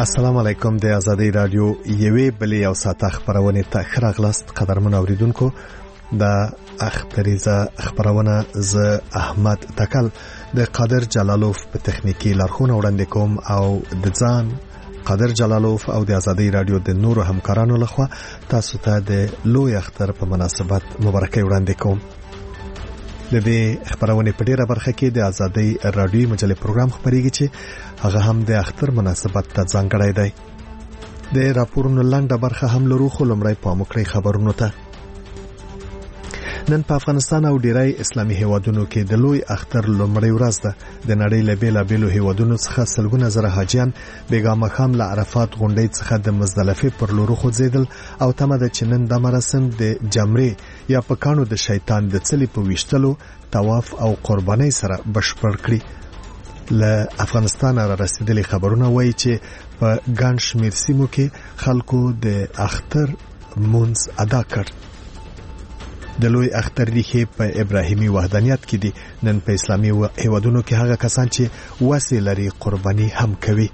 السلام علیکم د آزادۍ رادیو یوې بلې او ساته خبرونه ته خراغلاست قدرمن اوریدونکو د اختریزه خبرونه ز احمد تکل د قادر جلالوف په تخنیکی لارښوونه وړاندې کوم او د ځان قادر جلالوف او د آزادۍ رادیو د نورو همکارانو لخوا تاسو ته د لوی اختر په مناسبت مبارکي وړاندې کوم. د دې خبرونه په ډیره برخه کې د آزادۍ رادیو مجلې پروګرام خبريږي چې هغه هم د اختر مناسبت ته ځانګړی دی. د راپورونو لاندې برخه هم لرو خو لمړی پام وکړئ خبرونو ته. نن په افغانستان او ډیری اسلامي هیوادونو کې د لوی اختر لمړی ورځ ده. د نړۍ له بیلابیلو هیوادونو څخه سلګونه زره حاجیان بیګا مخام له عرفات غونډۍ څخه د مزدلفه پر لور خوځیدل او تمه ده چې نن د مراسم د جمرې یا پکانو د شیطان د څلي په وشتلو طواف او قرباني سره بشپړ کړي. له افغانستان را رسیدلي خبرونه وایي چې په ګڼ شمېر سیمو کې خلکو د اختر مونځ ادا کړ. د لوی اختر ریښې په ابراهیمي وحدانیت کې دي. نن په اسلامي هیوادونو کې هغه کسان چې وسې لري قرباني هم کوي.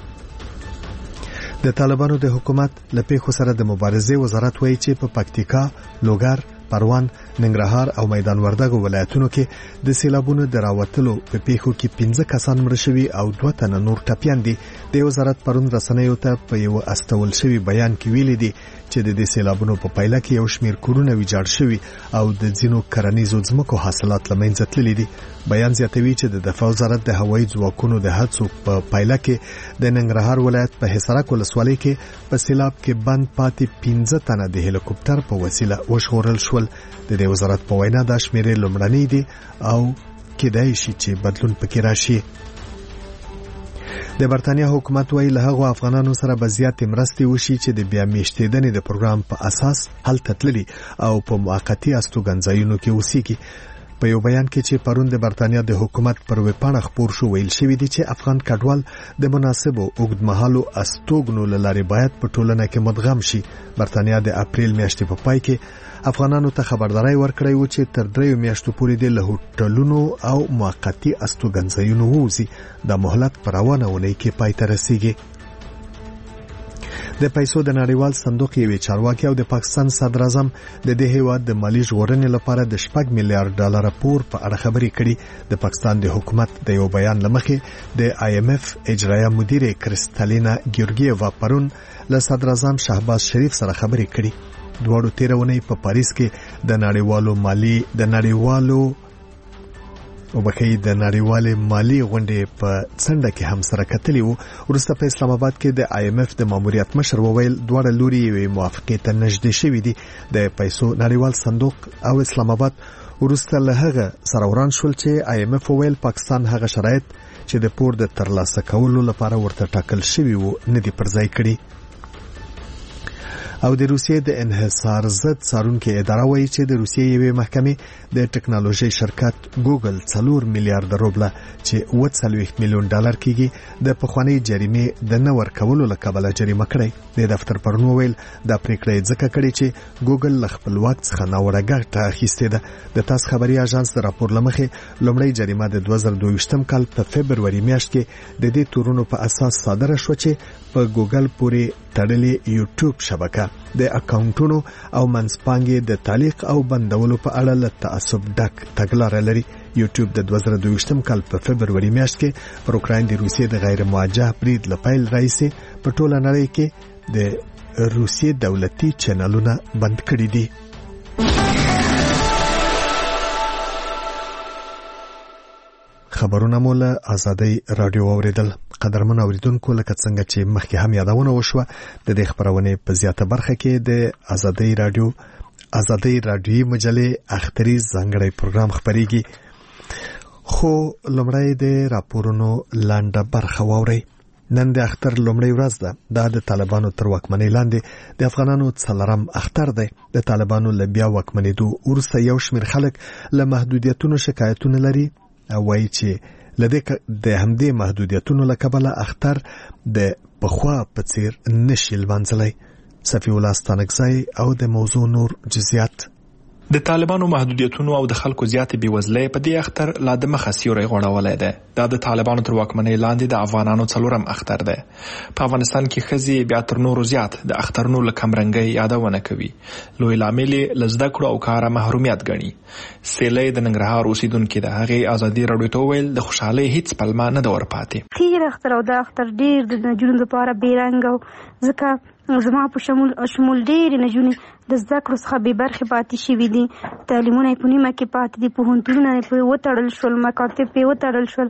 د طالبانو د حکومت له پیښو سره د مبارزې وزارت وایي چې په پکتیکا، لوګر، پروان، ننګرهار او میدان وردګو ولایتونو کې د سیلابونو د راوتلو په پیښو کې 15 کسان مړ شوي او 2 تنه نور ټپيان دي. د وزارت پرون رسنیو ته په یو استول شوی بیان کې ویلي دي چې د دې سیلابونو په پایله کې یو شمېر کورونه ویجاړ شوي او د ځینو کرنیزو ځمکو حاصلات له منځه تللي دي. بیان زیاتوي چې د دفاع وزارت د هوایي ځواکونو د هڅو په پایله کې د ننګرهار ولایت په حصارک ولسوالۍ کې په سیلاب کې بند پاتې 15 تنه د هلیکوپټر په وسیله وژغورل شول. د دې وزارت په وینا دا شمېر لومړنی دي او کېدای شي چې بدلون پکې راشي. د برتانیا حکومت وایي له هغو افغانانو سره به زیاتې مرستې وشي چې د بیا میشتېدنې د پروګرام په اساس هلته تللي او په موقتي استوګنځایونو کې اوسېږي. په یو بیان کې چې پرون د برتانیا د حکومت پر ویبپاڼه خپور شو ویل شوی دی چې افغان کډوال د مناسبو اوږدمهالو استوګنو له لارې باید په ټولنه کې مدغم شي. برتانیا د اپریل میاشتې په پای کې افغانانو ته خبرداري ورکړې و چې تر 3 میاشتو پورې د له هوټلونو او موقتي استوګنځایونو ووزي. د مهلت پر روانه ونې کې پای ته رسیږي. د پیسو د نړیوال صندوق یوې چارواکي او د پاکستان صدر اعظم د دې هیواد د مالی ژغورنې لپاره د 6 میلیارډ ډالر پور په اړه خبرې کړي. د پاکستان د حکومت د یو بیان لمخې د IMF اجرایه مدیر کریستالینا ګیورګیووا پرون له صدر اعظم شهباز شریف سره خبرې کړي. دواړو تیرونی په پاریس کې د نړیوالو مالی غونډې په څنډه کې هم سره کتلې وو. وروسته په اسلام آباد کې د IMF د ماموریت مشر وویل دواړه لوري یوې موافقې ته نږدې شوي دي. د پیسو نړیوال صندوق او اسلام آباد وروسته له هغه سره وران شول چې IMF وویل پاکستان هغه شرایط چې د پور د ترلاسه کولو لپاره ورته ټاکل شوي وو نه دي پر ځای کړي. او د روسیې د انحصار ضد څارونکو اداره وایي چې د روسیې یوې محکمې د ټکنالوژي شرکت ګوګل 4 میلیارډ روبله چې 40 میلیون ډالر کېږي د پخوانی جریمې د نه ورکولو له کبله جریمه کړې. د دفتر پرون ویل دا پریکړه ځکه کړې چې ګوګل له خپل واک څخه ناوړه ګټه اخیستې ده. د تاس خبري اژانس د راپور لمخې لومړی جریمه د 2022 کال په فبرवरी میاشت کې د دې تورونو په اساس صادره شو چې په ګوګل پورې تړلې یوټیوب شبکه د اکاونټونو او منځپانګې د تعلیق او بندولو په اړه له تعصب ډک تګلاره لري. یوټیوب د 2022 کال په فبرवरी میاشت کې پر اوکراین د روسیې د غیر موجه برید لپاره راځي په ټوله نړۍ کې د روسیې دولتي چینلونه بند کړي دي. خبرونه مو له آزادۍ رادیو اوریدل. قدرمن اوریدونکو لکه څنګه چې مخکې هم یادونه وشوه د دې خبرونه په زیاته برخه کې د آزادۍ رادیو مجلې اختریز ځانګړی پروګرام خبريږي. خو لمړی د راپورونو لاندې برخه واوري. نن د اختر لومړی ورځ ده. دا د طالبانو تر واکمنۍ لاندې د افغانانو څلورم اختر دی. د طالبانو له بیا واکمنېدو وروسته یو شمېر خلک له محدودیتونو شکایتونه لري او وایي چې لدې د همدې محدودیتونو له کبله اختر د پخوا په څیر نشي لمانځلی. صفی الله ستانکزی او د موضوع نور جزئیات. د طالبانو محدودیتونو او د خلکو زیاتې بېوزلۍ په دې اختر لا د مخه سیوری غوړولی دی. دا د طالبانو تر واکمنۍ لاندې د افغانانو 4م اختر دی. په افغانستان کې ښځې بیا تر نورو زیات د اخترونو له کمرنګۍ یادونه کوي. لوی لامل یې له زده کړو او کاره محرومیت ګڼي. سیلۍ د ننګرهار اوسیدونکې ده. هغې ازادي راډیو ته وویل د خوشحالۍ هیڅ پلمه نه ده ورپاتې. تېر اختر او دا اختر ډېر د نجونو لپاره بېرنګ او ځکه زما په شمول ډېرې نجونې د زده کړو څخه بې برخې پاتې شوي دي. تعلیمونه یې په نیمه کې پاتې دي. پوهنتونونه یې پرې وتړل شول، مکاتب پرې وتړل شول.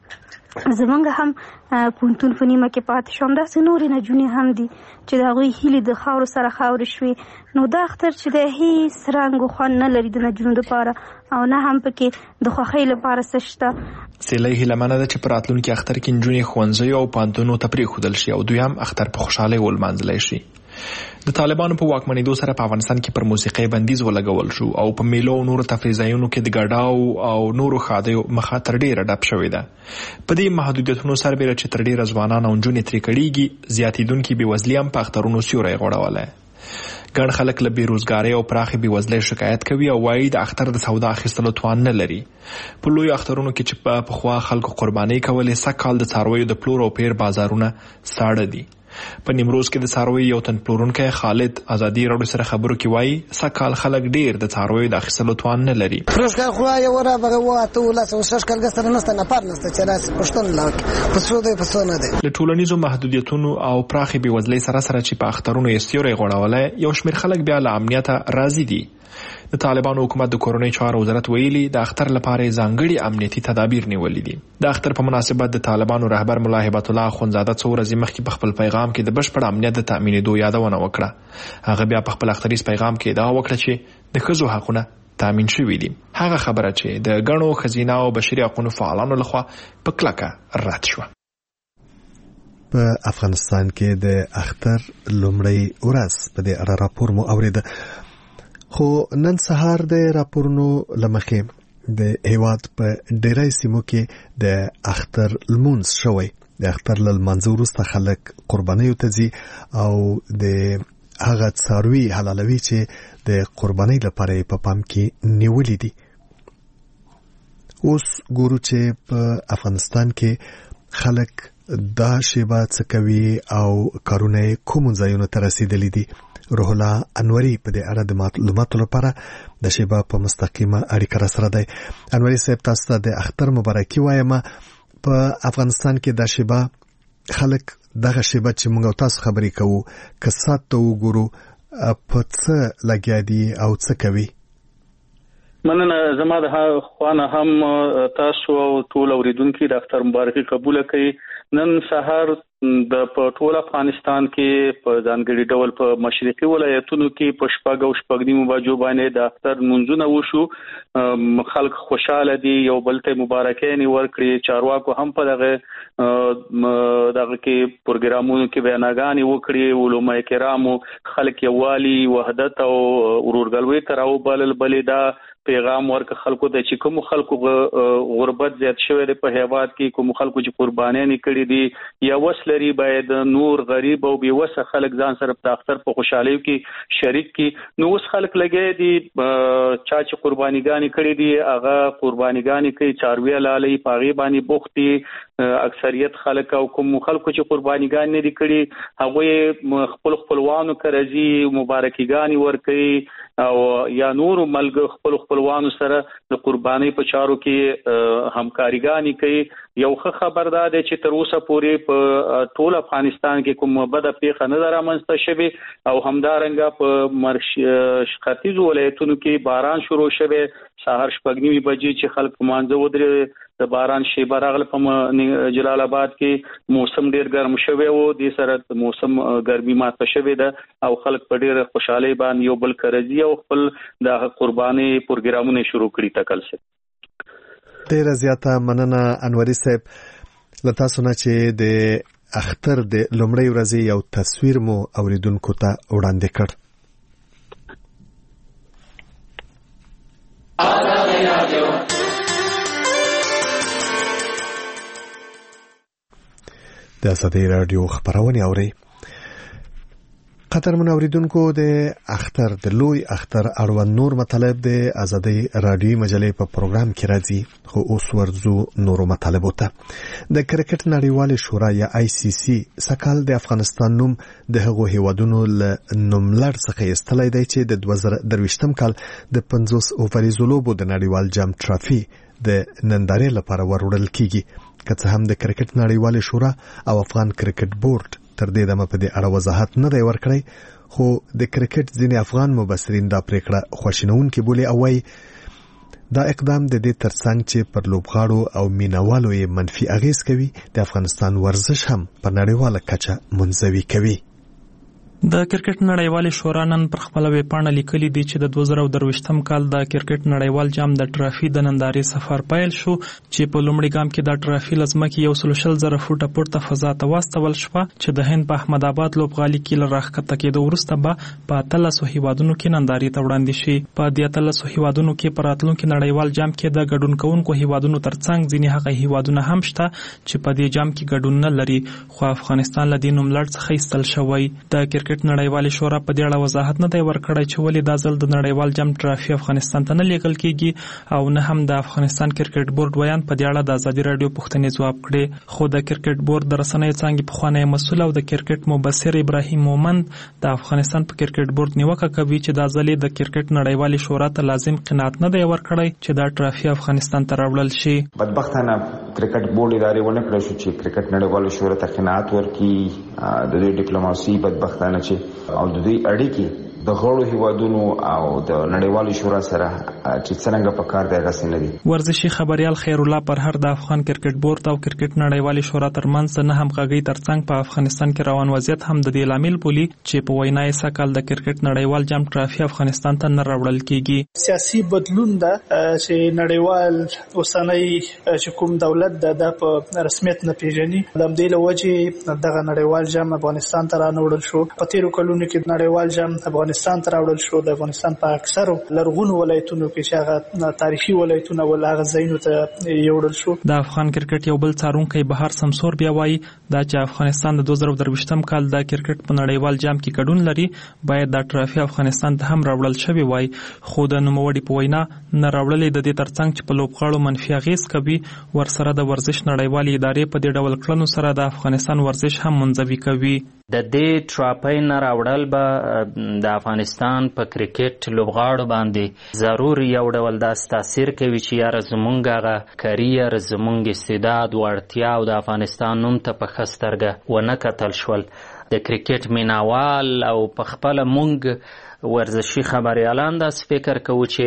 زمونږ هم پوهنتون په نیمه کې پاتې شو. همداسې نورې نجونې هم دي چې د هغوی هیلې د خاورو سره خاورې شوې. نو دا اختر چې دی هېڅ رنګ و خوند نه لري د نجونو لپاره او نه هم پکې د خوښۍ لپاره څه شته. سیلۍ هیلهمنه ده چې په راتلونکي اختر کې نجونې ښوونځیو او پوهنتونونو ته پرېښودل شي او دوی هم اختر په خوشحالۍ ولمانځلی شي. د طالبانو په واکمنېدو سره په افغانستان کې پر موسیقۍ بندیز ولګول شو او په میلو او نورو تفریح ځایونو کې د ګډاو او نورو ښادیو مخه تر ډېره ډپ شوې ده. په دې محدودیتونو سربیره چې تر ډېره ځوانان او نجونې ترې کړېږي، زیاتېدونکې بېوزلي هم په اخترونو سیوری غوړولی. ګڼ خلک له بېروزګارۍ او پراخې بېوزلۍ شکایت کوي او وایي د اختر د سودا اخیستلو توان نه لري. په لویو اخترونو کې چې پخوا خلکو قربانۍ کولې، سږ کال د څارویو د پلور او پیر بازارونه ساړه دي. په نیمروز کې د څارویو یو تن پلورونکی خالد ازادي راډیو سره خبرو کې وایي سږ کال خلک ډېر د څارویو د اخیستلو توان نه لري. پروسکه خو یې ورابره واته ولاس او شش کال سره نسته نه پار نسته چې راس پښتون لاک پسو دی پسو نه دی. له ټولنیزو محدودیتونو او پراخې بېوزلۍ سره چې په اخترونو یې سیوری غوړولی، یو شمېر خلک بیا له امنیته راضي دي. د طالبانو حکومت د کورنۍ چارو وزارت ویلي د اختر لپاره ځانګړي امنیتي تدابیر نیولي دي. د اختر په مناسبت د طالبانو رهبر ملا هبت الله اخوندزاده څو ورځې مخکې په خپل پیغام کې د بشپړ امنیت د تأمینېدو یادونه وکړه. هغه بیا په خپل اختریز پیغام کې ادعا وکړه چې د ښځو حقونه تامین شوي دي. هغه خبره چې د ګڼو ښځینه او بشري حقونو فعالانو لخوا په کلکه رد شوه. په افغانستان کې د اختر لومړی ورځ په دې اړه راپور مو اورېده، خو نن سهار د راپورونو لمخې د هیواد په ډیری سیمو کې د اختر لمونځ شوی. د اختر لمانځه وروسته خلک قربانیو ته ځي او د هغه څاروي حلالوي چې د قربانۍ لپاره په پام کې نیولې دي. اوس ګورو چې په افغانستان کې خلک دا شیبه څه کوي او کارونه کوم ځایونو ته رسیدلي دي. روح الله انوري په دې اړه د معلوماتو لپاره د شیبه په مستقیمه اړیکه را سره دی. انوري صاحب، تاسو ته د اختر مبارکي وایم. په افغانستان کې د شیبه خلک دغه شیبه چې موږ تاسو خبرې کوو که سات ته وګورو په څه لګیا دي او څه کوي. مننه. زما د خوانه هم تاسو او ټول اوریدونکو د اختر مبارکي قبول کړئ. نن سهار د ټول افغانستان کې په ځانګړي ډول په مشرقي ولایتونو کې په شپږ او شپږ نیمو بجو باندې د اختر منځونه وشو. خلک خوشاله دي، یو بل ته مبارکي ورکړي. چارواکو هم په دغه کې پروګرامونو کې بیانګانې وکړي. علماء کرامو خلک یووالي، وحدت او ورورګلوي تر او بلې دا پیغام ورک خلکو د چې کوم خلکو غربت زیات شوی دی په هیواد کې، کوم خلکو چې قرباني کړي دي یا وسلري، باید نور غریب او بیوسه خلک ځان سره په اختر په خوشحالۍ کې شریک کی. نو اوس خلک لګي دي چا چې قربانيګانی کړي دي هغه قربانيګانی کوي، چاروي لالي پاغي باندې بوختي. اکثریت خلک او کوم خلکو چې قربانيګان نه دي کړي هغه خپل خپلوانو کرزي مبارکيګانی ورکړي او یا نور ملګر خپلوانو سره د قرباني په چارو کې همکاریګانی کوي. یو ښه خبردار دی چې تر اوسه پورې په ټول افغانستان کې کوم بده پیښه نه رامنځته شوی او همدارنګه په ختیځو ولایتونو کې باران شروع شوی. سهار 6:30 بجې چې خلک مانځه ودرې د باران شیبه راغله. په جلال آباد کې موسم ډیر ګرم شوی و، د سره موسم ګرمي ماته شوی ده او خلک په ډیر خوشحالي باندې یو بل کرزي او خپل د قرباني پروګرامونه شروع کړي تکل سره. ډیر زیاته مننه انوري صاحب له تاسو نه چې د اختر د لومړۍ ورځې یو تصویر مو اوریدونکو ته وړاندې کړ. د ازادي راډیو خبرونه اوري. قدرمن اوریدونکو د اختر د لوی اختر اړوند نور مطالب د ازادي رادیوي مجلې په پروګرام کې راځي، خو اوس ورځو نورو مطالبو ته. د کرکټ نړیوال شورا یا ICC سکهال د افغانستان نوم د هغو هیوادونو له نوملړ څخه ایستلی دی چې د 2023م کال د 50 اووریزو لوبو د نړیوال جام ټرافي د نندارې لپاره وروړل کیږي. که څه هم د کرکټ نړیوال شورا او افغان کرکټ بورډ تر دې دمه په دې اړه وضاحت نه دی ورکړی، خو د کرکټ ځینې افغان مبصرین دا پریکړه خواشینونکې بولي او وايي دا اقدام د دې ترڅنګ چې پر لوبغاړو او مینوالو یې منفي اغیز کوي، د افغانستان ورزش هم په نړیواله کچه منزوي کوي. د کرکټ نړیوال شورا نن پر خپل ویب پاڼه لیکلي دي چې د 2023م کال د کرکټ نړیوال جام د ټرافي د نندارې سفر پیل شو چې په لومړي ګام کې د ټرافي لزمکه 130,000 فوټه پورته فضا ته واستول شوه چې د هند په احمد آباد لوبغالي کې لراښکته کېدو وروسته به په 13 هیوادونو کې نندارې ته وړاندې شي. په دې 13 هیوادونو کې په راتلونکي نړیوال جام کې د ګډون کوونکو هیوادونو ترڅنګ ځینې هغه هیوادونه هم شته چې په دې جام کې ګډون نه لري، خو افغانستان له دې نوملړ څخه ایستل شوی. د کرکټ نړیوال شورا په دې اړه وضاحت نه دی ورکړی چې ولې دا ځل د نړیوال جام ټرافي افغانستان ته نه لیږل کیږي او نه هم د افغانستان کرکټ بورډ ویان په دې اړه د ازادي رادیو پوښتنې ځواب کړي. خو د کرکټ بورډ د رسنیو څانګې پخوانی مسؤل او د کرکټ مبصر ابراهیم مومند د افغانستان په کرکټ بورډ نیوکه کوي چې دا ځل د کرکټ نړیوال شورا ته لازم قناعت نه دی ورکړی چې دا ټرافي افغانستان ته راوړل شي. بدبختانه کرکټ بورډ ادارې ونه کړی شو چې کرکټ نړیوال شورا ته قناعت ورکړي. د دې ډیپلوماسي بدبختانه چې او د دې اړیکې د غړو هیوادونو او د نړیوالو شورا سره چې څنګه په کار دی غسې نه دي. ورزشي خبريال خیر الله پرهر د افغان کرکټ بورډ او کرکټ نړیوالي شورا ترمنځ نه همغږي ترڅنګ په افغانستان کې روان وضعیت هم د دې لامل بولی چې په وینا یې سکهال د کرکټ نړیوال جام ټرافي افغانستان ته نه راوړل کیږي. سیاسي بدلون ده چې نړیوال اوسنۍ چې کوم دولت د په رسمیت نه پیژني، د دې لوجه دغه نړیوال جام افغانستان ته راوړل شو. په تیرو کلونو کې نړیوال جام افغانستان ته راوړل شو. د افغانستان په اکثرو لرغونو ولایتونو کې چې هغه تاریخي ولایتونه ول هغه ځایونو ته یوړل شو. د افغان کرکټ یو بل څارونکی بهار سمسور بیا وایي دا چې افغانستان د 2023م کال د کرکټ په نړیوال جام کې ګډون لري باید د ټرافي افغانستان ته هم راوړل شوی وای، خو د نوموړي په وینا نه راوړل د دې ترڅنګ چې په لوبغاړو منفي اغیز کوي، ورسره د ورزش نړیوالې ادارې په دې ډول کړنو سره د افغانستان ورزش هم منځوي کوي. د دې ټرافي نه راوړل به د افغانستان په کرکټ لوبغاړو باندې ضرور یو ډول داس تاثیر کوي چې یاره زمونږ هغه کریر، زمونږ استعداد، وړتیا او د افغانستان نوم ته په ښه سترګه ونه کتل شول. د کرکټ مینوال او په خپله مونږ ورزشي خبريالان داس فکر کوي چې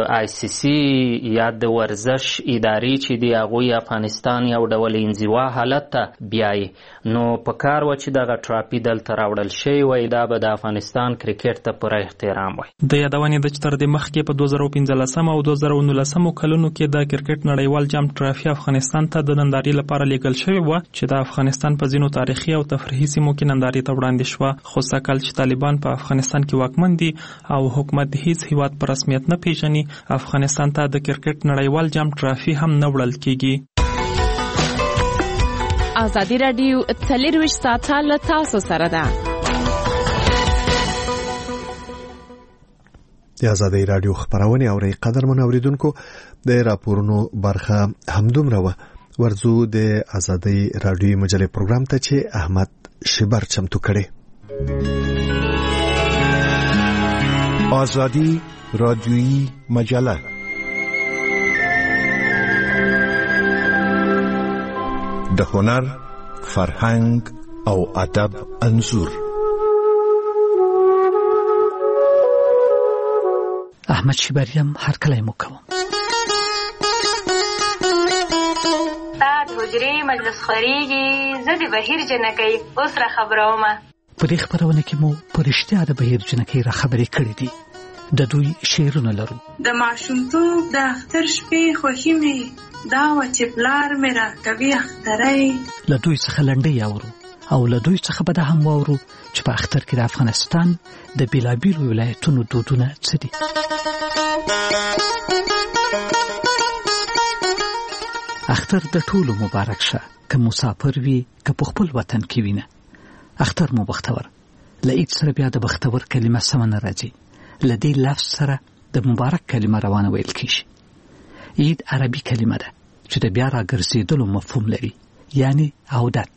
ICC یا د ورزش ادارې چې دی هغه افغانستان یو ډول انزوا حالت ته بیاي، نو په کار و چې دغه ټرافي دلته راوړل شي وای دا به د افغانستان کرکټ ته پوره احترام وای. د یادونې د تر د مخکې په 2015 او 2019 کلونو کې د کرکټ نړیوال جام ټرافي افغانستان ته د نندارې لپاره لیږل شوی و چې د افغانستان په ځینو تاریخي او تفریحي سیمو کې نندارې ته وړاندې شوه، خو سکهال چې طالبان په افغانستان کې واکمن دي او حکومت هیڅ هیواد په رسمیت نه پیژني، افغانستان ته د کرکټ نړیوال جام ټرافي هم نه وړل کیږي. ازادي رادیو 24 ساعته له تاسو سره ده. د ازادي رادیو خبرونه اوري قدرمن اوریدونکو، د راپورونو برخه همدومره و. ورځو د ازادي رادیو مجلې پروګرام ته چې احمد شبر چمتو کړي. آزادی رادیویی مجله د هنر، فرهنګ او ادب انځور. احمد شبریم هر کله مو کوم. دا حجرې مجلس خوريږي، زه د بهیر جنکۍ اوس را خبرومه. په دې خبرونه کې مو پرشتیا د بهیر جنکۍ را خبرې کړې دي. د دوی شعرونه لرو. د ماشومتوب د اختر شپې خوښي مې دا و چې پلار مې را کوي اخترۍ. له دوی څخه لنډۍ اورو او له دوی څخه به دا هم واورو چې په اختر کې د افغانستان د بیلابیلو ولایتونو دودونه څه دي. اختر د ټولو مبارک شه، که مسافر وي که په خپل وطن کې وینه. اختر مو بختور. له عید سره بیا د بختور کلمه سمه نه راځي. له دې لفظ سره د مبارک کلمه روانه ویل کیږي. عید عربي کلمه ده چې د بیا راګرځېدلو مفهوم لري، یعنی عودت.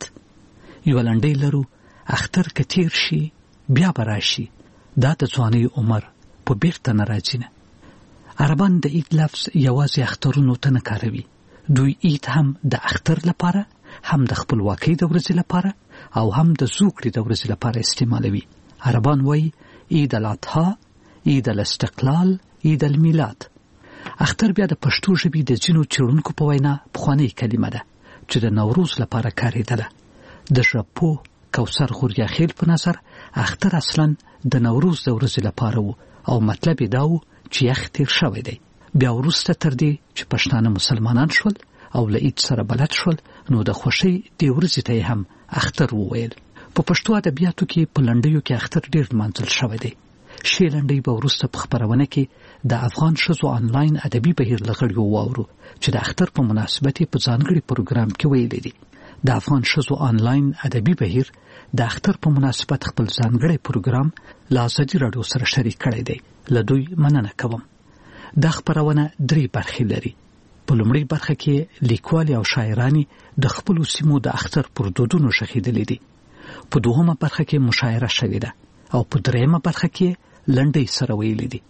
یو لنډۍ لرو، اختر که تیر شي بیا به راشي، دا د ځوانۍ عمر په بیرته نه راځي نه. عربان د عید لفظ یوازې اخترونو ته نه کاروي. دوی عید هم د اختر لپاره، هم د خپلواکۍ د ورځې لپاره او هم د زوکړې د ورځې لپاره استعمالوي. عربان وایي عید الاضحی، عید الاستقلال، عید المیلاد. اختر بیا د پښتو ژبې د ځینو څېړونکو په وینا پخوانۍ کلمه ده چې د نوروز لپاره کارېدله. د ژبپوه کوثر غوریاخیل په نظر اختر اصلا د نوروز د ورځې لپاره و او مطلب یې دا و چې یخ تیر شوی دی. بیا وروسته تر دې چې پښتانه مسلمانان شول او له عید سره بلد شول، نو د خوښۍ دې ورځې ته هم اختر وویل. په پښتو ادبیاتو کې په لنډیو کې اختر ډېر لمانځل شوی دی. شی لنډۍ به وروسته په خپرونه کې د افغان ښځو آنلاین ادبي بهیر له غړیو واورو چې د اختر په مناسبت په ځانګړي پروګرام کې ویلي دي. د افغان ښځو آنلاین ادبي بهیر د اختر په مناسبت خپل ځانګړی پروګرام له ازادي راډیو سره شریک کړی دی. له دوی مننه کوم. دا خپرونه 3 برخې لري. په لومړۍ برخه کې لیکوالې او شاعرانې د خپلو سیمو د اختر پر دودونو ږغېدلې دي. په دوهمه برخه کې مشاعره شوې ده او په درېیمه برخه کې لنډۍ سره ویلې دي.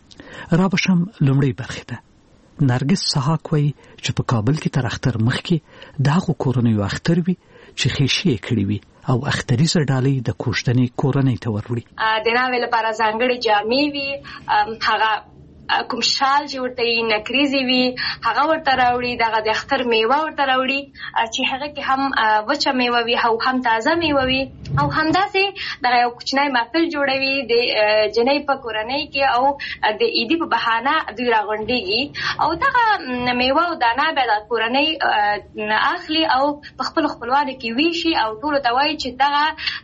را بشم لومړۍ برخې ته. نرګس سحاق وایي چې په کابل کې تر اختر مخکې د هغو کورنیو اختر وي چې خیشي یې کړي وي او اختریزه ډالۍ د کوژدنې کورنۍ ته وروړي. د ناوې لپاره ځانګړې جامې وي، هغه کوم شال چې ورته یې نکریزې وي هغه ورته راوړي، دغه د اختر میوه ورته راوړي چې هغه کې هم وچه میوه وي او هم تازه میوه وي، او همداسې دغه یو کوچنی محفل جوړوي د جنۍ په کورنۍ کې او د عیدي په بهانه دوی راغونډېږي او دغه میوه او دانه بیا د کورنۍ اخلي او په خپلو خپلوانو کې ویشي او ټولو ته وایي چې دغه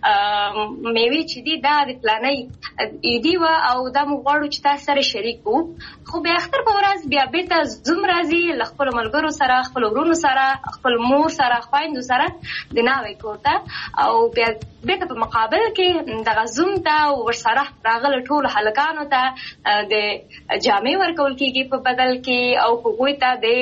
میوې چې دي دا د فلانۍ عیدي وه او دا موږ غواړو چې تاسو سره شریک وو. خو بیا اختر په ورځ بیا بیرته زوم راځي له خپلو ملګرو سره، خپلو ورونو سره، خپل مور سره، خویندو سره د ناوې کور ته، او بیا بیرته په مقابل کې دغه زوم ته ورسره راغلو ټولو هلکانو ته د جامې ورکول کېږي په بدل کې او هغوی ته د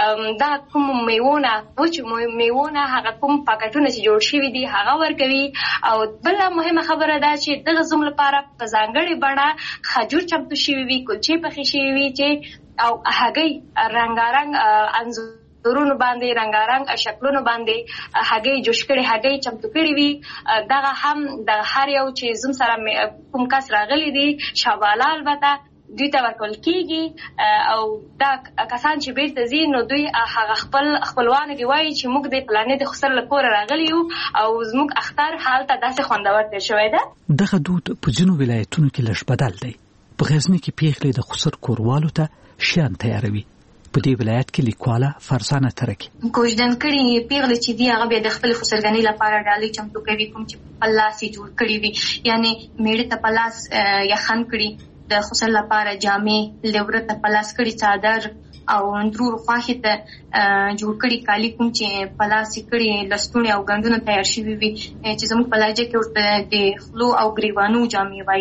دا کوم میوونه وچو میوونه هغه کوم پاکټونه چې جوړ شوي دي هغه ورکوي. او بله مهمه خبره ده چې دغه زوم لپاره په ځانګړې بڼه خجور چمتو شوي وي، کلچې پخې شوي وي چې او هګۍ رنګارنګ انځورونو باندې رنګارنګ شکلونو باندې هګۍ جوش کړي هګۍ چمتو کړي وي. دغه هم د هر یو چې زوم سره کوم کس راغلی دی شاباله البته دوی ته ورکول کېږي او دا کسان چې بیرته ځي نو دوی هغه خپلوانو کې وایي چې موږ د فلانې د خسر له کوره راغلي یو او زموږ اختر هلته داسې خوندور تېر شوی ده. دغه دود په ځینو ولایتونو کې لږ بدل دی. په غزني کې پیغلې د خسر کوروالو ته شیان تیاروي. په دې ولایت کې لیکواله فرزانه ترکي کوژدن کړي پیغلې چې دی هغه بیا د خپل خسرګنۍ لپاره ډالۍ چمتو کوي، کوم چې په لاس یې جوړ کړي وي، یعنی میړه ته په لاس یخن کړي، د خسر لپاره جامې، لورته ته په لاس کړي څادر او اندرور خواښې ته جوړ کړي کالي کوم چې په لاس یې کړي لستوڼي او ګنډونه تیار شوي وي چې زموږ په لهجه کې ورته د خلو او ګریوانو جامې وایي.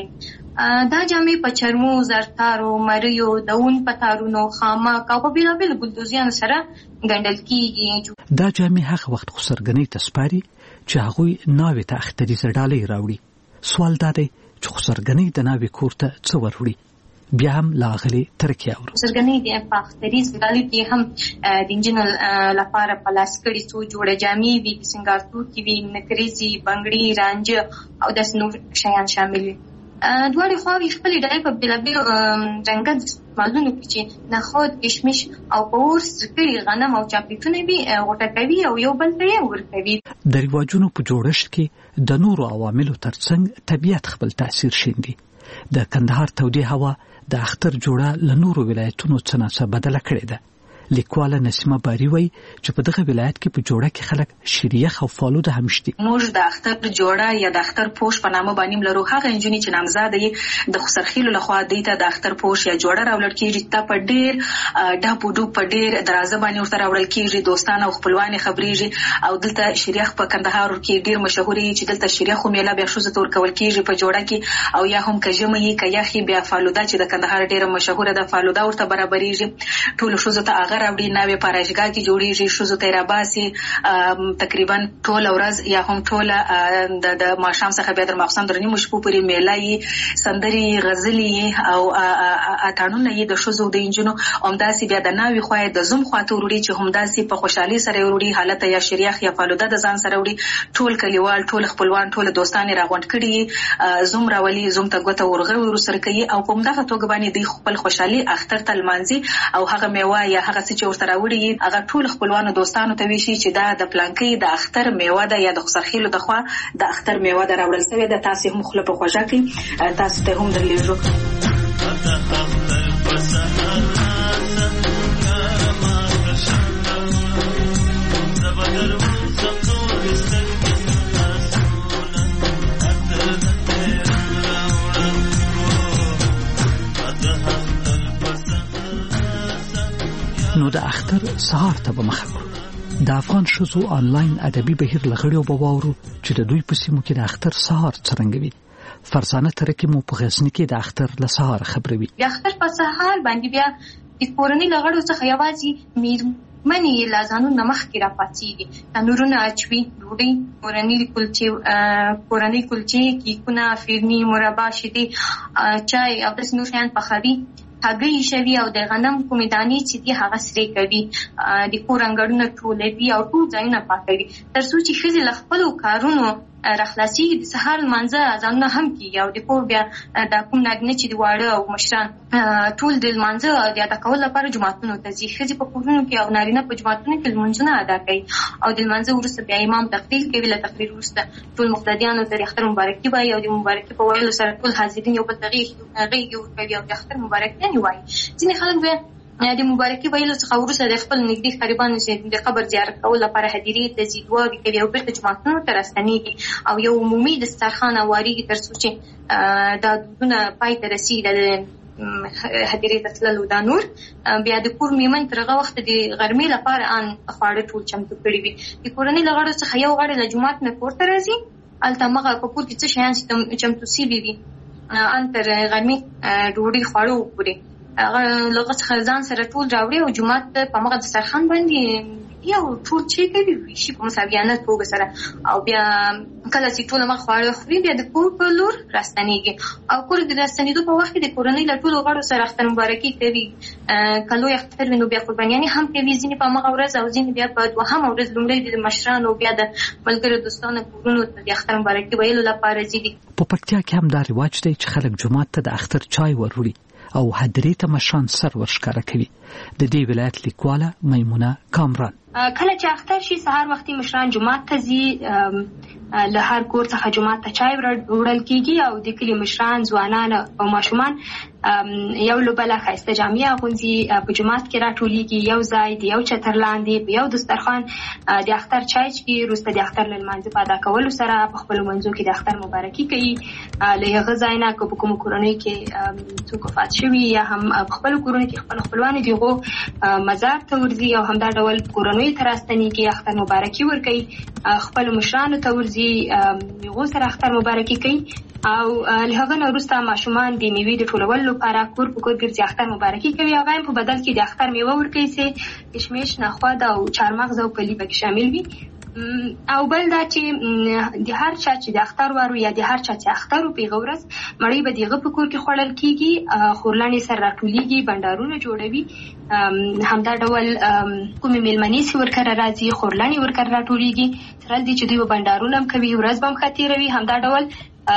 دا جامې په چرمو، زرتارو، مریو، د اون په تارونو، خامک او په بېلابېلو ګلدوزیانو سره ګنډل کېږي. دا جامې هغه وخت خسرګنۍ ته سپاري چې هغوی ناوې ته اختریزه ډالۍ راوړي. سوال دا دی چې خسرګنۍ د ناوې کور ته څه وروړي؟ بیا هم لاغلي ترکي اورو. خسرګنۍ د په اختریز ډالۍ کې هم د انجینو لپاره په لاس کړي څو جوړه جامې وي، د سینګار توکي وي، نکریزې، بنګړي، رانجه او داسې نور شیان شامل وي. دواړې خواوې خپلې ډالۍ په بېلابېلو رنګت مالونو کې چې نخود، کشمش او په اور کړي غنم او چاکلیټونه وي غوټه کوي او یو بل ته یې ورکوي. د رواجونو په جوړښت کې د نورو عواملو ترڅنګ طبیعت خپل تاثیر شیندي. د کندهار تودې هوا د اختر جوړه له نورو ولایتونو څخه بدله کړې ده. لیکواله نسیمه باری وایي چې په دغه ولایت کې په جوړه کې خلک شیریخ او فالوده هم شته. موږ د اختر جوړه یا د اختر پوش په نامه باندې لرو. هغه انجونی چې نامزاد دي د خسرخیلو لخوا دیته د اختر پوش یا جوړه راوړل کیږي. ته په ډیر ډاپو ډوب په ډیر درازه باندې ورته راوړل کیږي. دوستان او خپلوان خبرېږي او دلته شیریخ په کندهار کې ډیر مشهور دي چې دلته شیریخ میله بیا شوزه تور کول کیږي په جوړه کې، او یا هم کجمه یې کیاخي بیا فالوده چې د کندهار ډیره مشهور ده فالوده ورته برابرېږي. ټول شوزه ته هغه راوړي ناوې پاراشګا کې جوړیږي. شوزو ته راباسي تقریبا ټول ورځ یا هم ټول د ماښام څخه بیا تر ماخوستن درې نیمو شپو پورې میله یې سندرې غزلې او اتڼونه یې د شوزو د انجونو همداسې بیا د ناوې خوا د زوم خوا ته وروړي چې همداسې په خوشحالۍ سره وروړي حالت یا شریخ یا فالوده د ځان سره وروړي. ټول کلیوال ټول خپلوان ټول دوستان راغونډ کړي زوم راولي زوم ته ګوته ورغوي ورسره کوي او په همدغه توګه باندې دوی خپل خوشحالي اختر ته لمانځي او هغه میوه یا هغه څه چې ورته راوړي هغه ټول خپلوانو دوستانو ته ویشي چې دا د پلانکۍ د اختر میوه ده یا د خسرخیلو د خوا د اختر میوه ده راوړل شوې ده. تاسو هم خپل په خوښه کې تاسو ته هم درلیږو. نو د اختر سهار ته به مخه کړو. د افغان ښځو آنلاین ادبي بهیر له غړیو به واورو چې د دوی په سیمو کې د اختر سهار څرنګه وي. فرزانه ترکي مو په غزني کې د اختر له سهار خبروي. د اختر په سهار باندې بیا د کورنۍ له غړو څخه یوازې میرمنې له ځانونو مخکې راپاڅېږي. تنورونه اچوي، ډوډۍ، کورنۍ کلچې، کیکونه، فیرني، مربا، شیدې، چای او داسې نور شیان پخوي. هګۍ شوي او د غنم کومې دانې چې دي هغه سرې کوي، د کور انګړونه ټولوي او ټول ځایونه پاکوي تر څو چې ښځې له خپلو کارونو راخلاصېږي. د سهار لمانځه اذانونه هم کېږي او د کور بیا دا کوم نارینه چې د واړه او مشران ټول د لمانځه د ادا کولو لپاره جوماتونو ته ځي. ښځې په کورونو کې او نارینه په جوماتونو کې لمونځونه ادا کوي او د لمانځه وروسته بیا امام تقریر کوي. له تقریر وروسته ټول مقتدیانو ته د اختر مبارکي وایي او د مبارکي په ویلو سره ټول حاضرین یو بل ته غېږې ورکوي او د اختر مبارکیانې وایي. ځینې خلک بیا د مبارکي ویلو څخه وروسته د خپل نږدې قریبانو چې د قبر زیارت کولو لپاره هدیرې ته ځي، دعاوې کوي او بېرته جوماتونو ته راستنېږي او یو عمومي دسترخوان هوارېږي تر څو چې دا دودونه پای ته رسېږي. د هدیرې ته تللو دا نور بیا د کور میرمن تر هغه وخته د غرمې لپاره ان خواړه ټول چمتو کړي وي. د کورنۍ له غړو څخه یو غړی له جومات نه کور ته راځي، هلته همغه په کور کې څه شیان چې چمتو سوي وي ان تر غرمې ډوډۍ خواړه وخوري. هغه لږ څخه ځان سره ټول راوړي او جومات ته په همغه دسترخوان باندې یو ټول چې کوي ویشي په مساویانه توګه سره او بیا کله چې ټول همغه خواړه خوري بیا د کور په لور راستنېږي او کور د راستنېدو په وخت کې د کورنۍ له ټولو غړو سره اختر مبارکي کوي. که لوی اختر وي نو بیا قربانیانې هم کوي، ځینې په همغه ورځ او ځینې بیا په دوهمه ورځ لومړی د مشرانو بیا د ملګرو دوستانو کورونو ته د اختر مبارکي ویلو لپاره ځي. په پکتیا کې هم دا رواج دی چې خلک جومات ته د اختر چای وروړي او هدیرې ته مشران سر ورښکاره کوي. د دې ولایت لیکواله میمونه کامران کله چې اختر شي سهار وختي مشران جومات ته ځي، له هر کور څخه جومات ته چای وړل کیږي او د کلي مشران ځوانان او ماشومان یو له بله ښایسته جامې اغوندي په جومات کې راټولیږي، یو ځای د یو چتر لاندې په یو دسترخوان د اختر چای څښي. وروسته د اختر له لمانځه په ادا کولو سره په خپلو منځو کې د اختر مبارکي کوي. له هغه ځای نه که په کومو کورنیو کې څوک وفات شوي یا هم په خپلو کورونو کې خپل خپلوان د هغو مزار ته ورځي او همدا ډول کورنیو ته راستنېږي، اختر مبارکي ورکوي، خپلو مشرانو ته ورځي، هغو سره اختر مبارکي کوي او له هغه نه وروسته ماشومان د میوې د ټولولو لپاره کور په کور ګرځي، اختر مبارکي کوي. هغه هم په بدل کې د اختر میوه ورکوي چې کشمش، نخود او چارمغز او پلي پکې شامل وي. او بل دا چې د هر چا چې د اختر وارو یا د هر چا چې اختر په هغه ورځ مړۍ به د هغه په کور کې خوړل کیږي، خورلانې سره راټولیږي، بنډارونه جوړوي. همدا ډول کومې میلمنې چې ورکره راځي خورلانې ورکره راټولیږي، سره دې چې دوی به بنډارونه هم کوي، ورځ به هم ښه تېروي. همدا ډول